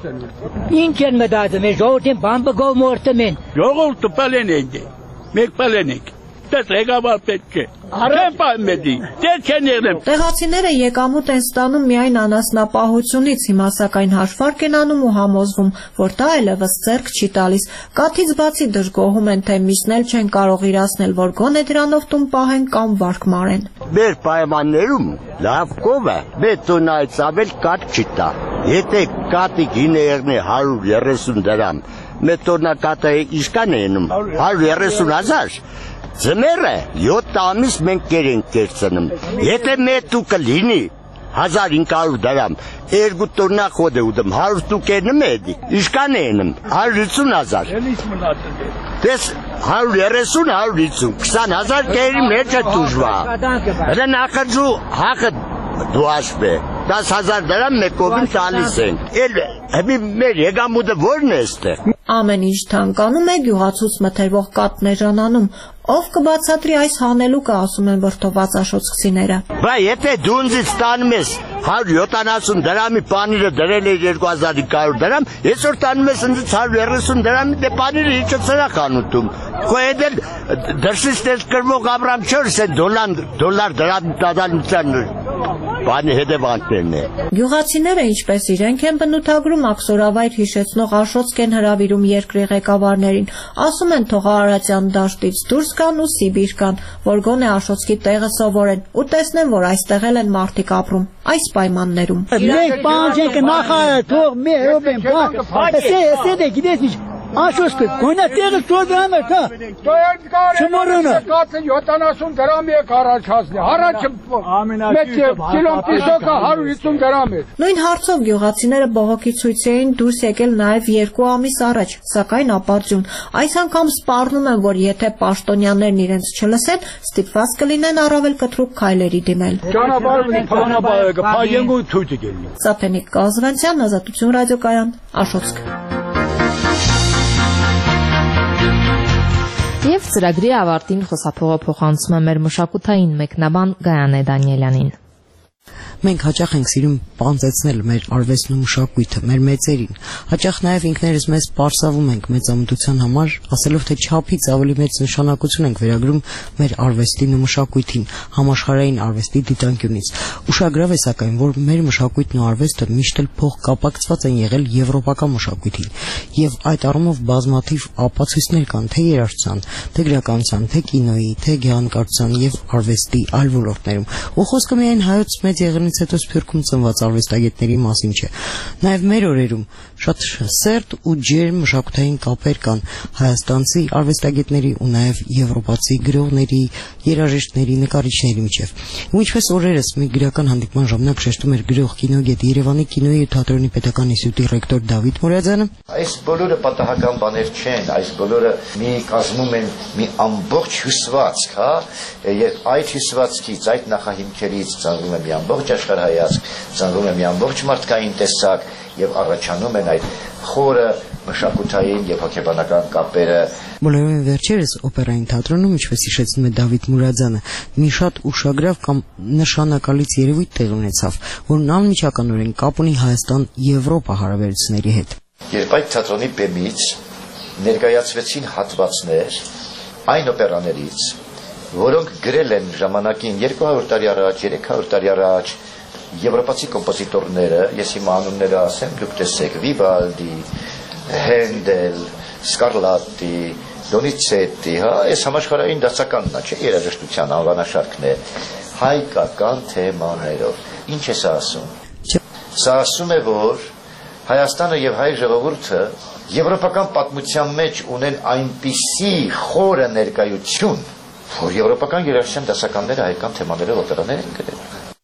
Ինչ են մտածում, ժողովրդին բամբը գով մորտում են։ Ժողովուրդը պալեն են, մեկ պալեն ենք, դες ղեկավար պետք է։ Չեն պայմեդի, դեր չեն եղնեմ։ Տեղացիները եկամուտ են ստանում միայն անասնապահությունից, հիմա սակայն հաշվարկ են անում ու համոզվում, որ դա այլևս ձեռք չի տալիս։ Կաթից բացի դժգոհում են, թե միսնել չեն կարող իրացնել, որ գոնե դրանով տուն պահեն կամ վարկ մարեն։ Մեր պայմաններում լավ կովը բետոնայից ավել կաթ չի տա։ Եթե կաթի գինը եղնի հարյուր երեսուն դրամ, մետրոնա կաթը իսկան է ենում հարյուր երեսուն հազար։ Ձմերը յոթ ամիս մենք կերենք կերցնում։ Եթե մետուկը լինի հազար հինգ հարյուր դրամ, երկու տոննա խոդ է ուտում, հարյուր տուկ ենում է էդի, իշկան է ենում, հարյուր հիսուն հազար։ Դες հարյուր երեսուն, հարյուր հիսուն, քսան հազար կերի մեջը դուժվա։ Հրը նախրջու հաղը դուաշվ է, դաս հազար դրամ մեկովին տալիս ենք։ Էլ հմի մեր եկամուտը որն է ստեղ։ Ամեն ինչ թանկանում է, գյուղացուց մթերվող կաթն էժանանում։ Ով կբացատրի այս հանելուկը, ասում են վրդոված աշոտսկցիները։ Բա եթե դու ինձ տանում ես հարյուր յոթանասուն դրամի պանիրը դրել է երկու հազար հինգ հարյուր դրամ, այսօր տանում ես ինձ հարյուր երեսուն դրամի դե պանիրը իջը ծրախ անուտում։ Քո էդել դրսից դες կրվող Աբրամ չորս է դոլար դոլար դրամ տադալության բանի հետևանքներն է։ Գյուղացիները, ինչպես իրենք են բնութագրում, աքսորավայր հիշեցնող Աշոտսկ են հրավիրում երկրի ղեկավարներին։ Ասում են թող Արարատյան դաշտից դուրս գան ու Սիբիր գան, որ գոնե Աշոտսկի տեղը սովորեն ու տեսնեն, որ այստեղ էլ են մարդիկ ապրում այս պայմաններում։ Մենք պահանջենք նախարարը թող մի րոպե բան, ասե ասե դե գիտես ինչ Աշոտսկը գոնե տեղը ծոդրամ է դա։ Չմորոնը կաթը յոթանասուն դրամ է առաջացնի։ Առաջ մեկ կիլոն պիսոկը հարյուր հիսուն դրամ է։ Նույն հարցով գյուղացիները բողոքի ցույց էին դուրս եկել նաև երկու ամիս առաջ, սակայն ապարդյուն։ Այս անգամ սպառնում են, որ եթե պաշտոնյաներն իրենց չլսեն, ստիպված կլինեն առավել կտրուկ քայլերի դիմել։ Ճանապարհը փանաբարը կփայենք ու ցույց կելնի։ Սաթենիկ Կազվանցյան, Ազատություն ռադիոկայան, Աշոտսկ։ Եվ ծրագրի ավարտին խոսափողը փոխանցում է մեր մշակութային մեկնաբան Գայանե Դանիելյանին։ Մենք հաճախ ենք սիրում պանծեցնել մեր արվեստն ու մշակույթը, մեր մեծերին։ Հաճախ նաև ինքներս մեզ պարսավում ենք մեծամտության համար, ասելով թե չափից ավելի մեծ նշանակություն ենք վերագրում մեր արվեստին ու մշակույթին, համաշխարհային արվեստի դիտանկյունից։ Ուշագրավ է սակայն, որ մեր մշակույթն ու արվեստը միշտ էլ փոխկապակցված են եղել եվրոպական մշակույթին, եւ այդ առումով բազմաթիվ ապացույցներ կան թե երաժշտության, թե գրականության, թե կինոյի, թե գեղանկարչության եւ արվեստի այլ ոլորտներում։ Ու խոսքը միայն հայոց մեծ եղերնի Հայաստանից հետո Սփյուռքում ծնված արվեստագետների մասին չէ։ Նաև մեր օրերում շատ սերտ ու ջերմ մշակութային կապեր կան հայաստանցի արվեստագետների ու նաև եվրոպացի գրողների, երաժիշտների, նկարիչների միջև։ Ու ինչպես օրերս մի գրական հանդիպման ժամանակ շեշտում էր գրող, կինոգետ, Երևանի կինոյի ու թատրոնի պետական ինստիտուտի ռեկտոր Դավիթ Մուրադյանը, այս բոլորը պատահական բաներ չեն, այս բոլորը մի կազմում են մի ամբողջ հյուսվածք, հա, եւ այդ հյուսվածքից, այդ նախահիմքերից ծնվում է մի ամբողջ աշխարհայացք, ծնվում է մի ամբողջ մարդկային տեսակ եւ առաջանում են այդ խորը մշակութային եւ հոգեբանական կապերը։ Բոլորովին վերջերս օպերային թատրոնում, ինչպես հիշեցնում է Դավիթ Մուրադյանը, մի շատ ուշագրավ կամ նշանակալից երևույթ տեղ ունեցավ, որն անմիջականորեն կապ ունի Հայաստան-Եվրոպա հարաբերությունների հետ։ Երբ այդ թատրոնի բեմից ներկայացվեցին հատվածներ այն օպերաներից, որոնք գրել են ժամանակին երկու հարյուր տարի առաջ, երեք հարյուր տարի առաջ եվրոպացի կոմպոզիտորները, ես հիմա անունները ասեմ, դուք տեսեք, Վիվալդի, Հենդել, Սկարլատտի, Դոնիցետտի, հա, այս համաշխարհային դասականն է, չէ, երաժշտության անվանաշարքն է, հայկական թեմաներով։ Ինչ է սա ասում։ Սա ասում է, որ Հայաստանը եւ հայ ժողովուրդը եվրոպական պատմության մեջ ունեն այնպիսի խորը ներկայություն, որ եվրոպական երաժշտության դասականները հայկական թեմաներով օպերաներ են գրել։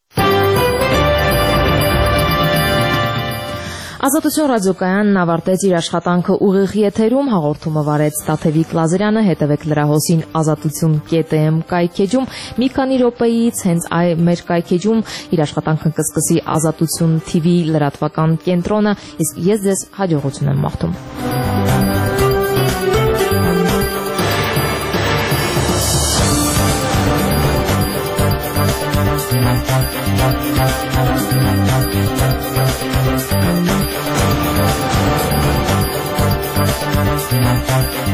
Ազատություն ռադիոկայանն ավարտեց իր աշխատանքը ուղիղ եթերում, հաղորդումը վարեց Տաթևիկ Լազարյանը, հետևեք լրահոսին ազատություն կետ էմ կայքեջում, մի քանի րոպեից հենց այ մեր կայքեջում իր աշխատանքը կսկսի Ազատություն թիվի լրատվական կենտրոնը, իսկ ես ձեզ հաջողություն եմ մաղթում։